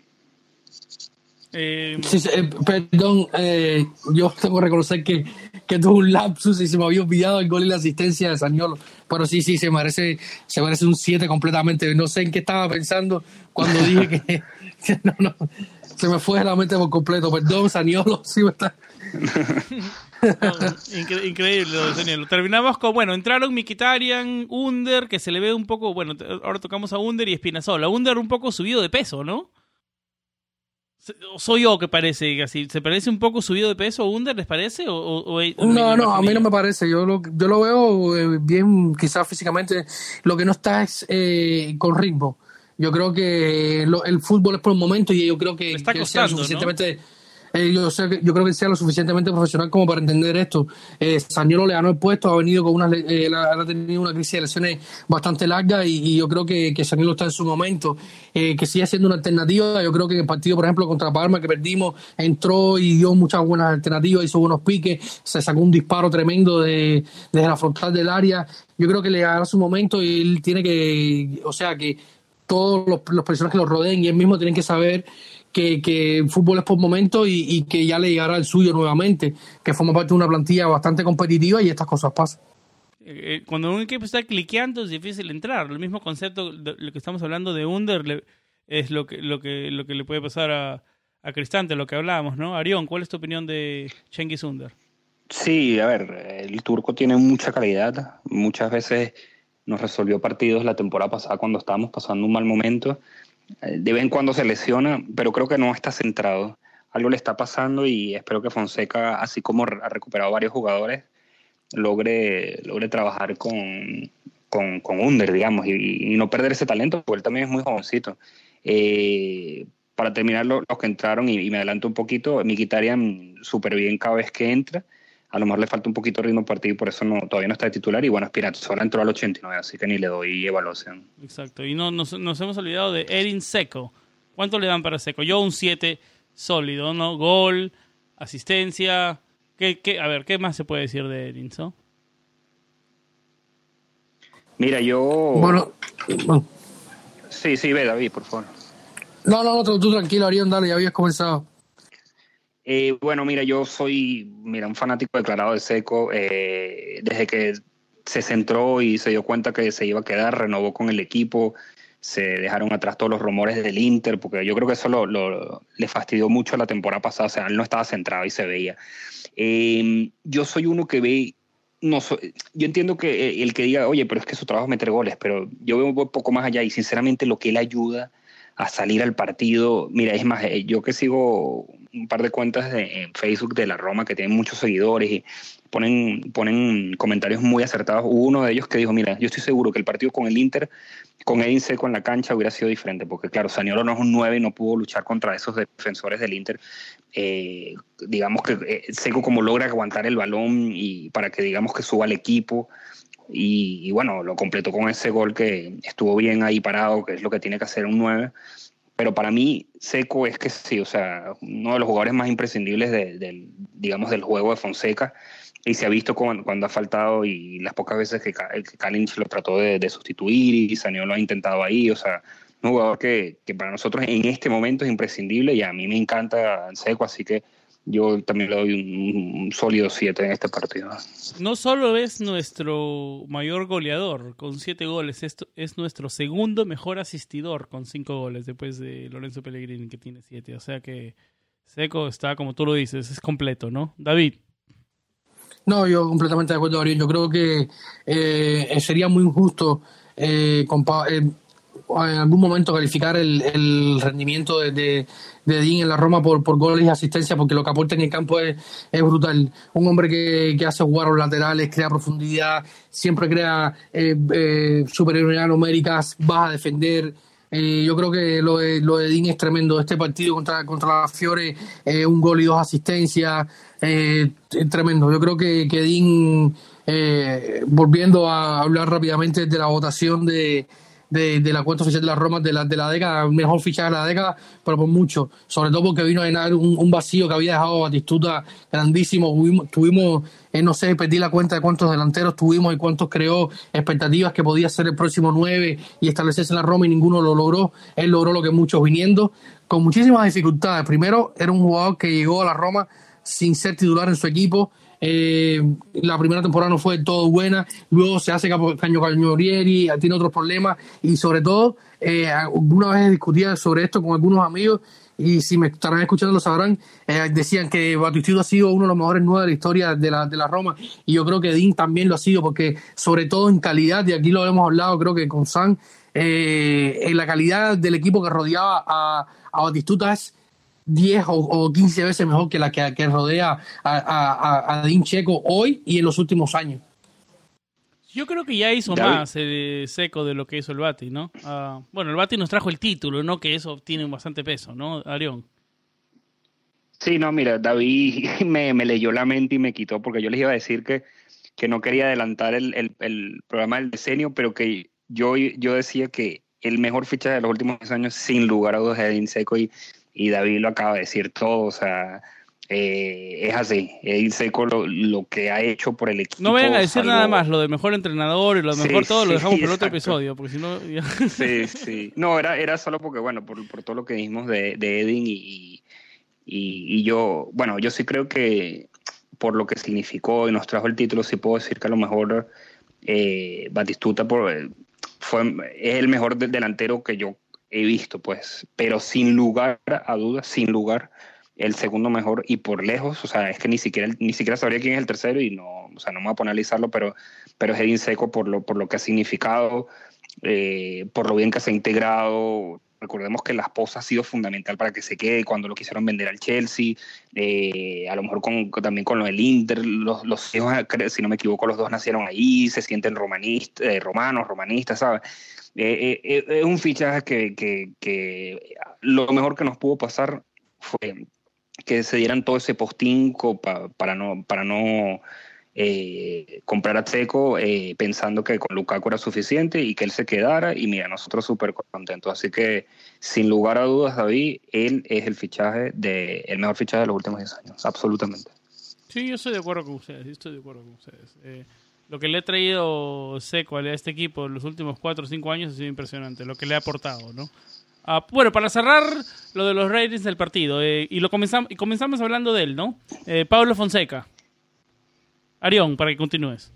Eh, Sí, sí, eh, perdón, eh, yo tengo que reconocer que, que tuve un lapsus y se me había olvidado el gol y la asistencia de Zaniolo, pero sí, sí, se merece, se merece un siete completamente. No sé en qué estaba pensando cuando dije que, que no, no, se me fue de la mente por completo. Perdón, Zaniolo, sí me está... no, incre- increíble lo de Zaniolo. Terminamos con, bueno, entraron Mkhitaryan, Under, que se le ve un poco, bueno, t- ahora tocamos a Under y Spinazzola. Under un poco subido de peso, ¿no? Se- o Soy yo que parece así. ¿Se parece un poco subido de peso Under, les parece? ¿O, o- o- o me No, no, a mí imaginé no yo? me parece. Yo lo, yo lo veo eh, bien, quizás físicamente. Lo que no está es eh, con ritmo. Yo creo que lo- el fútbol es por un momento y yo creo Le que, está que él sea lo costando, ¿no? suficientemente. eh, yo, sé que- yo creo que él sea lo suficientemente profesional como para entender esto. Eh, Zaniolo le ganó el puesto, ha venido con una, eh, la- ha tenido una crisis de lesiones bastante larga y, y yo creo que, que Zaniolo está en su momento. Eh, que sigue siendo una alternativa. Yo creo que en el partido, por ejemplo, contra Parma que perdimos, entró y dio muchas buenas alternativas, hizo buenos piques, se sacó un disparo tremendo de, desde la frontal del área. Yo creo que le dará su momento y él tiene que, o sea, que todos los, los personas que lo rodeen y él mismo tienen que saber que, que el fútbol es por momentos y, y que ya le llegará el suyo nuevamente, que forma parte de una plantilla bastante competitiva y estas cosas pasan. Eh, cuando un equipo está cliqueando es difícil entrar. El mismo concepto de lo que estamos hablando de Under le- es lo que, lo que, lo que le puede pasar a, a Cristante, lo que hablábamos, ¿no? Arión, ¿cuál es tu opinión de Cengiz Under? Sí, a ver, el turco tiene mucha calidad. Muchas veces nos resolvió partidos la temporada pasada cuando estábamos pasando un mal momento. Eh, De vez en cuando se lesiona, pero creo que no está centrado. Algo le está pasando y espero que Fonseca, así como ha recuperado varios jugadores, logre, logre trabajar con, con, con Under, digamos, y, y no perder ese talento, porque él también es muy jovencito. Eh, para terminar, lo- los que entraron, y, y me adelanto un poquito, Mkhitaryan súper bien cada vez que entra. A lo mejor le falta un poquito de ritmo al partido y por eso no, todavía no está de titular. Y bueno, Spinazzola entró al ochenta y nueve, así que ni le doy evaluación. Exacto. Y no, nos, nos hemos olvidado de Edin Seco. ¿Cuánto le dan para Seco? Yo un siete sólido, ¿no? Gol, asistencia. ¿Qué, qué, a ver, ¿qué más se puede decir de Edin, ¿no? Mira, yo... Bueno, bueno. Sí, sí, ve, David, por favor. No, no, no, tú, tú tranquilo, Arión, dale, ya habías comenzado. Eh, bueno, mira, yo soy mira, un fanático declarado de Seco. Eh, desde que se centró y se dio cuenta que se iba a quedar, renovó con el equipo, se dejaron atrás todos los rumores del Inter, porque yo creo que eso lo, lo- le fastidió mucho la temporada pasada. O sea, él no estaba centrado y se veía. Eh, yo soy uno que ve... No, so- yo entiendo que el que diga, oye, pero es que su trabajo es meter goles, pero yo veo un poco más allá y sinceramente lo que él ayuda a salir al partido. Mira, es más, yo que sigo un par de cuentas de, en Facebook de la Roma que tienen muchos seguidores y ponen, ponen comentarios muy acertados. Hubo uno de ellos que dijo, mira, yo estoy seguro que el partido con el Inter, con Edin Dzeko en la cancha hubiera sido diferente, porque claro, Zaniolo no es un nueve y no pudo luchar contra esos defensores del Inter. Eh, digamos que eh, Dzeko como logra aguantar el balón y para que digamos que suba el equipo. Y, y bueno, lo completó con ese gol que estuvo bien ahí parado, que es lo que tiene que hacer un nueve. Pero para mí, Dzeko es que sí, o sea, uno de los jugadores más imprescindibles de, de, digamos, del juego de Fonseca. Y se ha visto cuando, cuando ha faltado y las pocas veces que, que Kalinic lo trató de, de sustituir y Zaniolo lo ha intentado ahí. O sea, un jugador que, que para nosotros en este momento es imprescindible y a mí me encanta Dzeko, así que yo también le doy un, un sólido siete en este partido. No solo es nuestro mayor goleador con siete goles, esto es nuestro segundo mejor asistidor con cinco goles después de Lorenzo Pellegrini, que tiene siete. O sea que Dzeko está, como tú lo dices, es completo, ¿no? David. No, yo completamente de acuerdo, Ariel. Yo creo que eh, sería muy injusto eh, compa- eh, en algún momento calificar el, el rendimiento de, de, de Dean en la Roma por, por goles y asistencia, porque lo que aporta en el campo es, es brutal. Un hombre que, que hace jugar a los laterales, crea profundidad, siempre crea eh, eh, superioridad numéricas, baja a defender. Eh, yo creo que lo de, lo de Dean es tremendo. Este partido contra, contra la Fiore, eh, un gol y dos asistencias, eh, tremendo. Yo creo que, que Dean, eh, volviendo a hablar rápidamente de la votación de, de, de la cuenta oficial de la Roma de la, de la década, mejor fichaje de la década, pero por mucho. Sobre todo porque vino a llenar un, un vacío que había dejado Batistuta grandísimo. Tuvimos, tuvimos eh, no sé, perdí la cuenta de cuántos delanteros tuvimos y cuántos creó expectativas que podía ser el próximo nueve y establecerse en la Roma y ninguno lo logró. Él logró lo que muchos viniendo, con muchísimas dificultades. Primero, era un jugador que llegó a la Roma sin ser titular en su equipo. Eh, la primera temporada no fue del todo buena, luego se hace caño cañorieri, tiene otros problemas y sobre todo, eh, alguna vez discutía sobre esto con algunos amigos y si me estarán escuchando lo sabrán, eh, decían que Batistuta ha sido uno de los mejores nueve de la historia de la, de la Roma y yo creo que Dean también lo ha sido porque sobre todo en calidad, y aquí lo hemos hablado creo que con Sam, eh, en la calidad del equipo que rodeaba a, a Batistuta es diez o, o quince veces mejor que la que, que rodea a, a, a Dean Dzeko hoy y en los últimos años. Yo creo que ya hizo David. más el Dzeko de lo que hizo el Bati, ¿no? Uh, bueno, el Bati nos trajo el título, ¿no? Que eso tiene bastante peso, ¿no, Arión? Sí, no, mira, David me, me leyó la mente y me quitó porque yo les iba a decir que, que no quería adelantar el, el, el programa del decenio, pero que yo, yo decía que el mejor fichaje de los últimos años, sin lugar a dudas, es Edin Dzeko y Y David lo acaba de decir todo, o sea, eh, es así. Edin Dzeko lo, lo que ha hecho por el equipo. No vayan a decir salvo... nada más, lo de mejor entrenador y lo de sí, mejor todo, sí, lo dejamos para exacto. otro episodio, porque si no... Ya... Sí, sí. No, era, era solo porque, bueno, por, por todo lo que dijimos de, de Edin y, y, y yo, bueno, yo sí creo que por lo que significó y nos trajo el título, sí puedo decir que a lo mejor eh, Batistuta por, fue, es el mejor delantero que yo he visto, pues, pero sin lugar a dudas, sin lugar, el segundo mejor y por lejos, o sea, es que ni siquiera ni siquiera sabría quién es el tercero y no, o sea, no me voy a poner a analizarlo, pero, pero es Edin Dzeko por lo, por lo que ha significado, eh, por lo bien que se ha integrado. Recordemos que la esposa ha sido fundamental para que se quede cuando lo quisieron vender al Chelsea, eh, a lo mejor con, también con lo del Inter, los, los hijos, si no me equivoco, los dos nacieron ahí, se sienten romanistas, eh, romanos, romanistas, ¿sabes? Eh, eh, es un fichaje que, que, que lo mejor que nos pudo pasar fue que se dieran todo ese postinco pa, para no, para no eh, comprar a Dzeko eh, pensando que con Lukaku era suficiente y que él se quedara y mira, nosotros súper contentos. Así que sin lugar a dudas, David, él es el fichaje de, el mejor fichaje de los últimos diez años, absolutamente. Sí, yo estoy de acuerdo con ustedes, estoy de acuerdo con ustedes. Eh, Lo que le ha traído Dzeko a este equipo en los últimos cuatro o cinco años ha sido impresionante, lo que le ha aportado, ¿no? Uh, bueno, para cerrar lo de los ratings del partido, eh, y lo comenzamos, y comenzamos hablando de él, ¿no? Eh, Pablo Fonseca. Arión, para que continúes.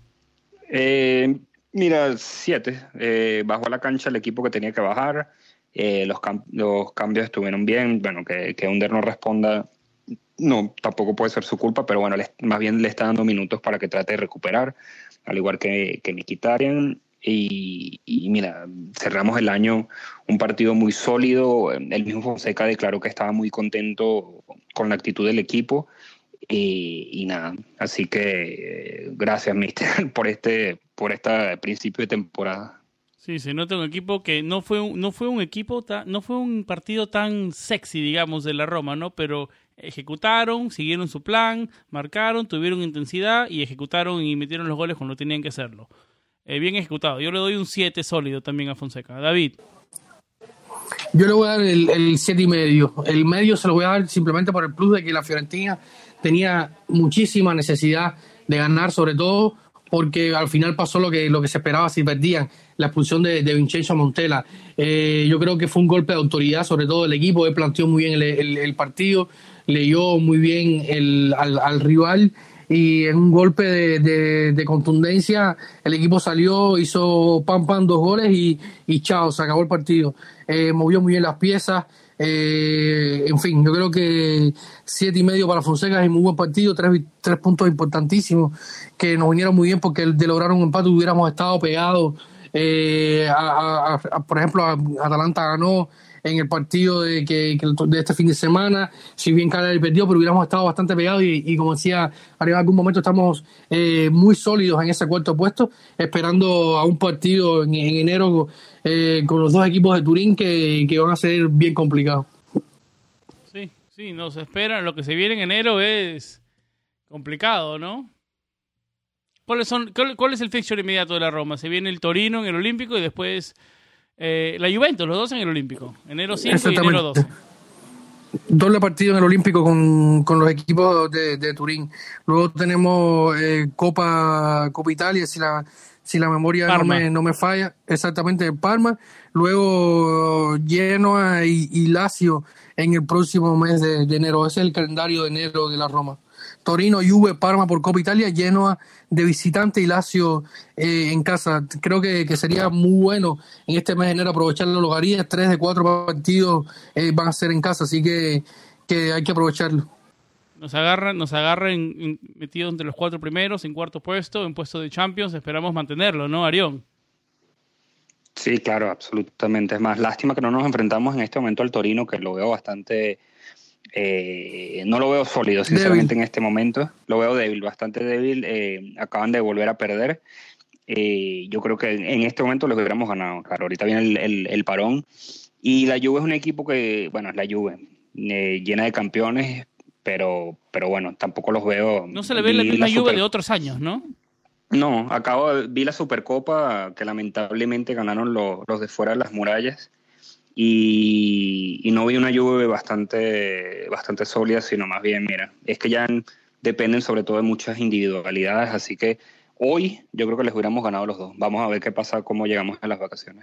Eh, mira, siete. Eh, bajó a la cancha el equipo que tenía que bajar. Eh, los, cam- los cambios estuvieron bien. Bueno, que, que Under no responda, no, tampoco puede ser su culpa, pero bueno, le, más bien le está dando minutos para que trate de recuperar, al igual que, que Mkhitaryan. Y, y mira, cerramos el año un partido muy sólido. El mismo Fonseca declaró que estaba muy contento con la actitud del equipo. Y, y nada, así que eh, gracias, mister, por este, por este principio de temporada. Sí, se nota un equipo que no fue un, no fue un equipo ta, no fue un partido tan sexy, digamos, de la Roma, ¿no? Pero ejecutaron, siguieron su plan, marcaron, tuvieron intensidad y ejecutaron y metieron los goles cuando tenían que hacerlo. Eh, bien ejecutado. Yo le doy un siete sólido también a Fonseca. David. Yo le voy a dar el, el siete y medio. El medio se lo voy a dar simplemente por el plus de que la Fiorentina tenía muchísima necesidad de ganar, sobre todo porque al final pasó lo que, lo que se esperaba si perdían, la expulsión de, de Vincenzo Montella. Eh, yo creo que fue un golpe de autoridad, sobre todo el equipo, él planteó muy bien el, el, el partido, leyó muy bien el, al, al rival, y en un golpe de, de, de contundencia el equipo salió, hizo pam pam dos goles y, y chao, se acabó el partido. Eh, movió muy bien las piezas. Eh, en fin, yo creo que siete y medio para Fonseca es muy buen partido, tres, tres puntos importantísimos que nos vinieron muy bien porque de lograr un empate hubiéramos estado pegados. Eh, a, a, a, por ejemplo, a, Atalanta ganó en el partido de, que, que de este fin de semana, si bien Cagliari perdió, pero hubiéramos estado bastante pegados y, y como decía, en algún momento estamos eh, muy sólidos en ese cuarto puesto, esperando a un partido en, en enero eh, con los dos equipos de Turín que, que van a ser bien complicados. Sí, sí, nos esperan, lo que se viene en enero es complicado, ¿no? ¿Cuáles son, cuál, cuál es el fixture inmediato de la Roma? Se viene el Torino en el Olímpico y después eh, la Juventus, los dos en el Olímpico. Enero cinco y enero doce. Doble partido en el Olímpico con, con los equipos de, de Turín. Luego tenemos eh, Copa Copa Italia, si la si la memoria no me, no me falla, exactamente en Parma. Luego Genoa y, y Lazio en el próximo mes de, de enero. Ese es el calendario de enero de la Roma. Torino, Juve, Parma por Copa Italia, Genoa de visitante y Lazio eh, en casa. Creo que, que sería muy bueno en este mes de enero aprovechar los logarías. Tres de cuatro partidos eh, van a ser en casa, así que, que hay que aprovecharlo. Nos agarran, nos agarran metidos entre los cuatro primeros, en cuarto puesto, en puesto de Champions. Esperamos mantenerlo, ¿no, Arión? Sí, claro, absolutamente. Es más, lástima que no nos enfrentamos en este momento al Torino, que lo veo bastante... Eh, no lo veo sólido, sinceramente, débil. En este momento. Lo veo débil, bastante débil. Eh, acaban de volver a perder. Eh, yo creo que en este momento los hubiéramos ganado. Claro, ahorita viene el, el, el parón. Y la Juve es un equipo que, bueno, es la Juve, eh, llena de campeones, pero, pero bueno, tampoco los veo. No se le ve la misma la Juve super... de otros años, ¿no? No, acabo de, vi la Supercopa que lamentablemente ganaron los, los de fuera de las murallas. Y, y no vi una Juve bastante, bastante sólida, sino más bien, mira, es que ya dependen sobre todo de muchas individualidades, así que hoy yo creo que les hubiéramos ganado los dos. Vamos a ver qué pasa, cómo llegamos a las vacaciones.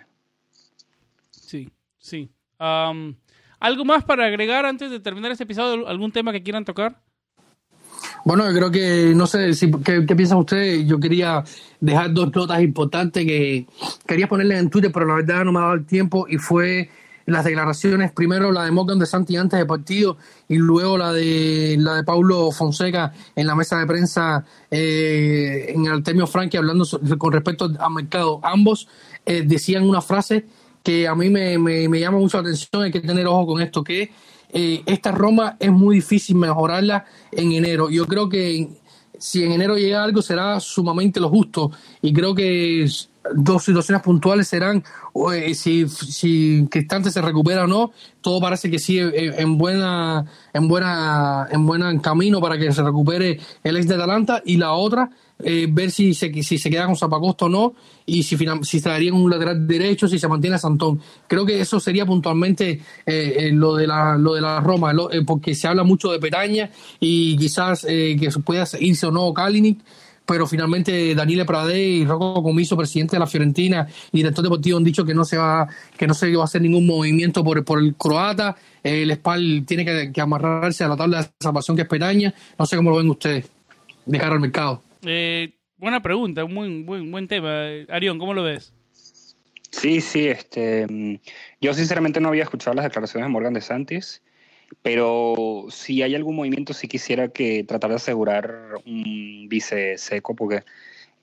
Sí, sí. Um, ¿Algo más para agregar antes de terminar este episodio? ¿Algún tema que quieran tocar? Bueno, yo creo que, no sé, si, ¿qué, qué piensan ustedes? Yo quería dejar dos notas importantes que quería ponerles en Twitter, pero la verdad no me ha dado el tiempo, y fue las declaraciones, primero la de Morgan de Santi antes del partido y luego la de la de Paulo Fonseca en la mesa de prensa eh, en Artemio Franchi hablando sobre, con respecto al mercado. Ambos eh, decían una frase que a mí me, me, me llama mucho la atención, hay que tener ojo con esto, que eh, esta Roma es muy difícil mejorarla en enero. Yo creo que si en enero llega algo será sumamente lo justo, y creo que dos situaciones puntuales serán eh, si, si Cristante se recupera o no. Todo parece que sí, en buena en buena en buen camino para que se recupere el ex de Atalanta, y la otra eh, ver si se si se queda con Zappacosta o no, y si si se daría un lateral derecho, si se mantiene a Santón. Creo que eso sería puntualmente eh, eh, lo de la lo de la Roma, lo, eh, porque se habla mucho de Petagna y quizás eh, que pueda irse o no Kalinic, pero finalmente Daniele Pradé y Rocco Comiso, presidente de la Fiorentina y director deportivo, han dicho que no se va que no se va a hacer ningún movimiento por, por el croata. Eh, el Spal tiene que, que amarrarse a la tabla de salvación que es Petagna. No sé cómo lo ven ustedes de cara al mercado. Eh, buena pregunta, un buen, buen, buen tema. Arión, ¿cómo lo ves? Sí, sí, este, yo sinceramente no había escuchado las declaraciones de Morgan de Santis, pero si hay algún movimiento sí quisiera que tratar de asegurar un vice seco, porque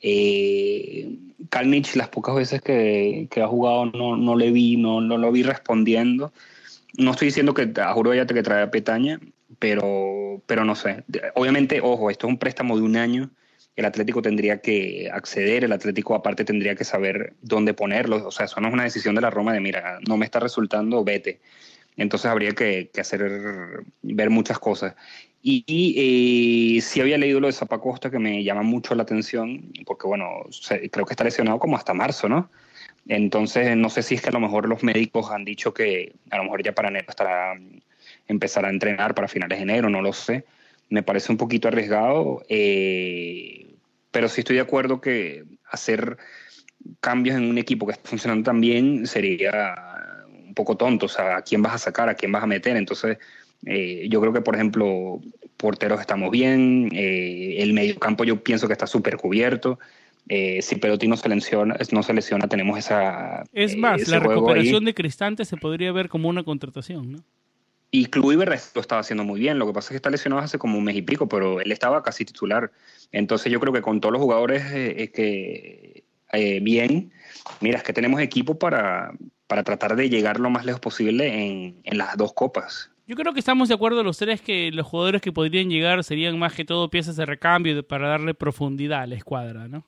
Eh, Kalinic, las pocas veces que, que ha jugado, no, no le vi, no, no lo vi respondiendo. No estoy diciendo que, juro ya que trae a Petaña, pero, pero no sé. Obviamente, ojo, esto es un préstamo de un año. El Atlético tendría que acceder, el Atlético aparte tendría que saber dónde ponerlo. O sea, eso no es una decisión de la Roma de, mira, no me está resultando, vete. Entonces habría que, que hacer, ver muchas cosas. Y, y eh, sí había leído lo de Zappacosta, que me llama mucho la atención, porque bueno, se, creo que está lesionado como hasta marzo, ¿no? Entonces no sé si es que a lo mejor los médicos han dicho que a lo mejor ya para enero estará, empezará a entrenar para finales de enero, no lo sé. Me parece un poquito arriesgado, eh, pero sí estoy de acuerdo que hacer cambios en un equipo que está funcionando tan bien sería un poco tonto. O sea, ¿a quién vas a sacar? ¿A quién vas a meter? Entonces, eh, yo creo que, por ejemplo, porteros estamos bien, eh, el mediocampo yo pienso que está súper cubierto. Eh, si Perotti no se lesiona, no se lesiona, tenemos esa... Es más, eh, la recuperación de Cristante se podría ver como una contratación, ¿no? Y Kluivert lo estaba haciendo muy bien. Lo que pasa es que está lesionado hace como un mes y pico, pero él estaba casi titular. Entonces yo creo que con todos los jugadores eh, que eh, bien, mira, es que tenemos equipo para, para tratar de llegar lo más lejos posible en, en las dos copas. Yo creo que estamos de acuerdo los tres que los jugadores que podrían llegar serían más que todo piezas de recambio para darle profundidad a la escuadra, ¿no?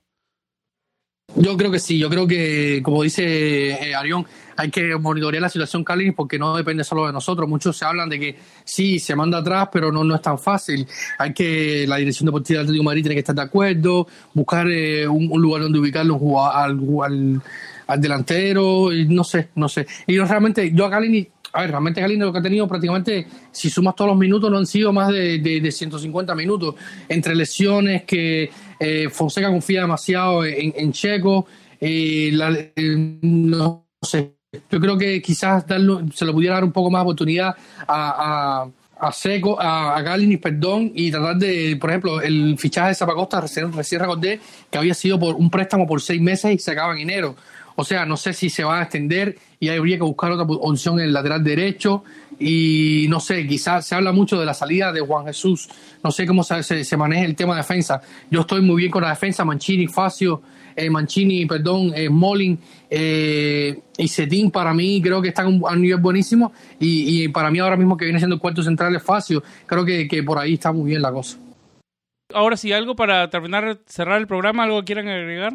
Yo creo que sí, yo creo que, como dice eh, Arión, hay que monitorear la situación Kalinic porque no depende solo de nosotros. Muchos se hablan de que sí, se manda atrás, pero no, no es tan fácil. Hay que, la dirección deportiva del Atlético de Madrid tiene que estar de acuerdo, buscar eh, un, un lugar donde ubicarlo al, al, al delantero, y no sé, no sé. Y yo realmente, yo a Kalinic, a ver, realmente Kalinic lo que ha tenido prácticamente, si sumas todos los minutos, no han sido más de, de, de ciento cincuenta minutos, entre lesiones, que eh, Fonseca confía demasiado en, en Checo, eh, la, eh, no sé, yo creo que quizás darlo, se le pudiera dar un poco más oportunidad a, a, a Seco, a, a Kalinic, perdón, y tratar de, por ejemplo, el fichaje de Zappacosta, recién, recién recordé que había sido por un préstamo por seis meses y se acaba en enero. O sea, no sé si se va a extender y habría que buscar otra opción en el lateral derecho. Y no sé, quizás se habla mucho de la salida de Juan Jesús. No sé cómo se, se, se maneja el tema de defensa. Yo estoy muy bien con la defensa. Mancini, Facio, eh, Mancini, perdón, eh, Molin eh, y Cetín para mí creo que están a un nivel buenísimo. Y, y para mí ahora mismo que viene siendo el cuarto central es Facio. Creo que, que por ahí está muy bien la cosa. Ahora sí, algo para terminar, cerrar el programa, ¿algo que quieran agregar?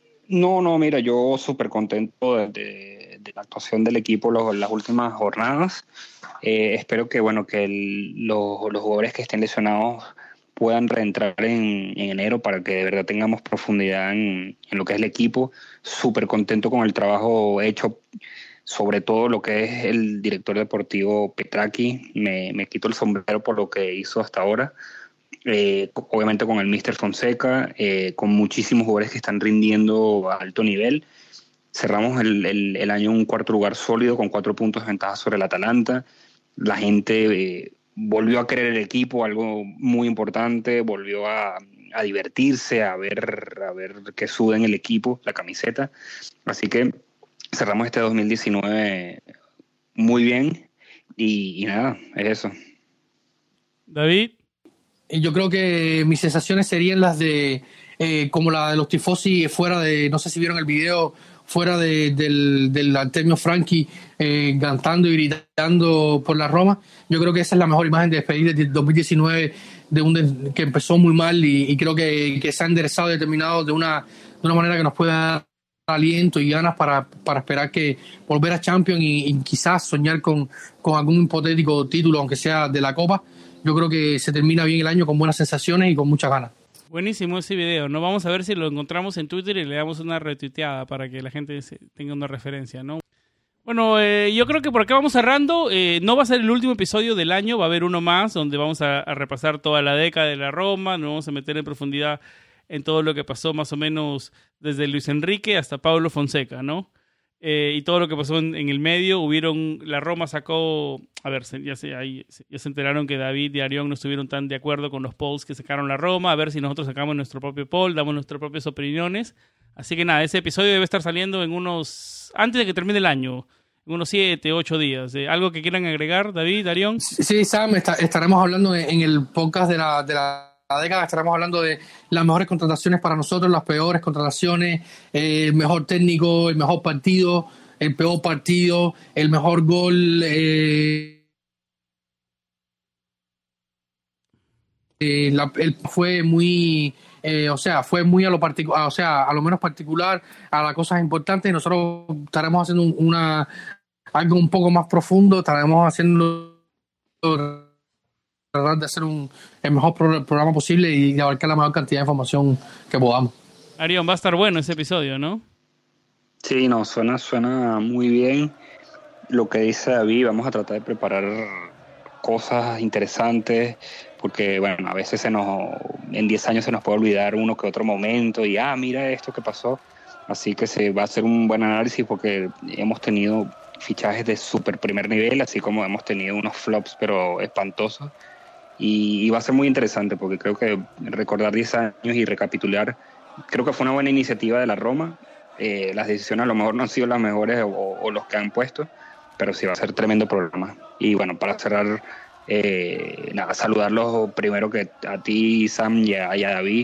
No, no, mira, yo súper contento de, de, de la actuación del equipo los, las últimas jornadas. Eh, espero que, bueno, que el, los, los jugadores que estén lesionados puedan reentrar en, en enero para que de verdad tengamos profundidad en, en lo que es el equipo. Súper contento con el trabajo hecho, sobre todo lo que es el director deportivo Petracchi. Me, me quito el sombrero por lo que hizo hasta ahora. Eh, obviamente con el míster Fonseca, eh, con muchísimos jugadores que están rindiendo a alto nivel. Cerramos el, el, el año en un cuarto lugar sólido con cuatro puntos de ventaja sobre el Atalanta. La gente eh, volvió a querer el equipo, algo muy importante, volvió a, a divertirse, a ver, a ver que suda en el equipo, la camiseta. Así que cerramos este dos mil diecinueve muy bien y, y nada, es eso. David. Yo creo que mis sensaciones serían las de, eh, como la de los tifosi fuera de, no sé si vieron el video, fuera de, del, del Artemio Franchi eh, cantando y gritando por la Roma. Yo creo que esa es la mejor imagen de despedir del dos mil diecinueve, de un de, que empezó muy mal y, y creo que, que se ha enderezado y determinado de una, de una manera que nos pueda dar aliento y ganas para, para esperar que volver a Champions y, y quizás soñar con, con algún hipotético título, aunque sea de la Copa. Yo creo que se termina bien el año con buenas sensaciones y con muchas ganas. Buenísimo ese video, ¿no? Vamos a ver si lo encontramos en Twitter y le damos una retuiteada para que la gente tenga una referencia, ¿no? Bueno, eh, yo creo que por acá vamos cerrando. Eh, no va a ser el último episodio del año, va a haber uno más donde vamos a, a repasar toda la década de la Roma, nos vamos a meter en profundidad en todo lo que pasó más o menos desde Luis Enrique hasta Pablo Fonseca, ¿no? Eh, y todo lo que pasó en, en el medio. Hubieron, la Roma sacó, a ver, ya se, ahí, ya se enteraron que David y Arión no estuvieron tan de acuerdo con los polls que sacaron la Roma. A ver si nosotros sacamos nuestro propio poll, damos nuestras propias opiniones. Así que nada, ese episodio debe estar saliendo en unos, antes de que termine el año, en unos siete, ocho días. Eh, ¿Algo que quieran agregar, David, Arión? Sí, Sam, está, estaremos hablando en el podcast de la, de la década. Estaremos hablando de las mejores contrataciones para nosotros, las peores contrataciones, eh, el mejor técnico, el mejor partido, el peor partido, el mejor gol. Eh, eh, la, el, fue muy... Eh, o sea, fue muy a lo particular, o sea, a lo menos particular, a las cosas importantes. Nosotros estaremos haciendo un, una algo un poco más profundo, estaremos haciendo tratar de hacer un, el mejor pro, programa posible y de abarcar la mayor cantidad de información que podamos. Arión, va a estar bueno ese episodio, ¿no? Sí, no, suena, suena muy bien lo que dice David. Vamos a tratar de preparar cosas interesantes, porque bueno, a veces se nos, en diez años se nos puede olvidar uno que otro momento y ah, mira esto que pasó. Así que se va a hacer un buen análisis porque hemos tenido fichajes de súper primer nivel, así como hemos tenido unos flops pero espantosos. Y, y va a ser muy interesante porque creo que recordar diez años y recapitular, creo que fue una buena iniciativa de la Roma. Eh, las decisiones a lo mejor no han sido las mejores o, o los que han puesto, pero sí va a ser tremendo programa. Y bueno, para cerrar, eh, nada, saludarlos primero que a ti, Sam, y a, y a David,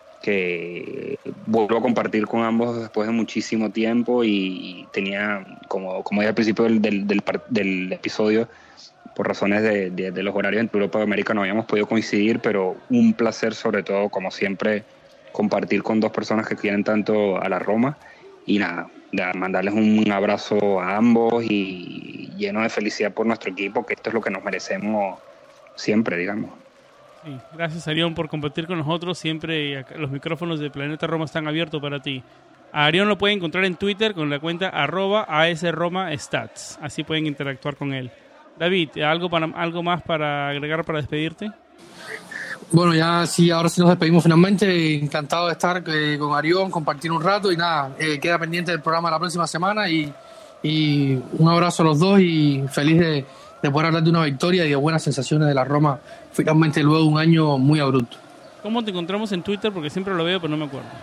que vuelvo a compartir con ambos después de muchísimo tiempo y, y tenía, como, como dije al principio del, del, del, del episodio, por razones de, de, de los horarios en Europa y América no habíamos podido coincidir, pero un placer sobre todo, como siempre, compartir con dos personas que quieren tanto a la Roma y nada, mandarles un abrazo a ambos y lleno de felicidad por nuestro equipo, que esto es lo que nos merecemos siempre, digamos. Sí, gracias, Arión, por compartir con nosotros. Siempre los micrófonos de Planeta Roma están abiertos para ti. A Arión lo pueden encontrar en Twitter con la cuenta arroba asromastats. Así pueden interactuar con él. David, ¿algo, para, algo más para agregar para despedirte? Bueno, ya sí, ahora sí nos despedimos finalmente. Encantado de estar eh, con Arión, compartir un rato y nada, eh, queda pendiente del programa la próxima semana y, y un abrazo a los dos y feliz de, de poder hablar de una victoria y de buenas sensaciones de la Roma finalmente luego de un año muy abrupto. ¿Cómo te encontramos en Twitter? Porque siempre lo veo, pero no me acuerdo.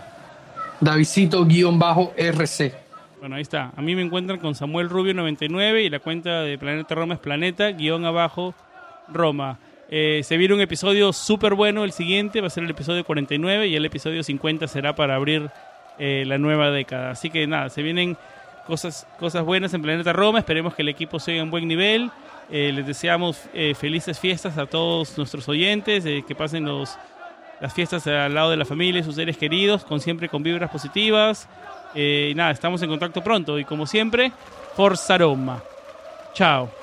Davidcito-R C. Bueno, ahí está. A mí me encuentran con Samuel Rubio noventa y nueve y la cuenta de Planeta Roma es planeta-roma. Eh, se viene un episodio súper bueno, el siguiente va a ser el episodio cuarenta y nueve y el episodio cincuenta será para abrir eh, la nueva década. Así que nada, se vienen cosas, cosas buenas en Planeta Roma. Esperemos que el equipo siga en buen nivel. Eh, les deseamos eh, felices fiestas a todos nuestros oyentes, eh, que pasen los, las fiestas al lado de la familia y sus seres queridos, con siempre con vibras positivas. Eh, y nada, estamos en contacto pronto y como siempre, Forza Roma. Chao.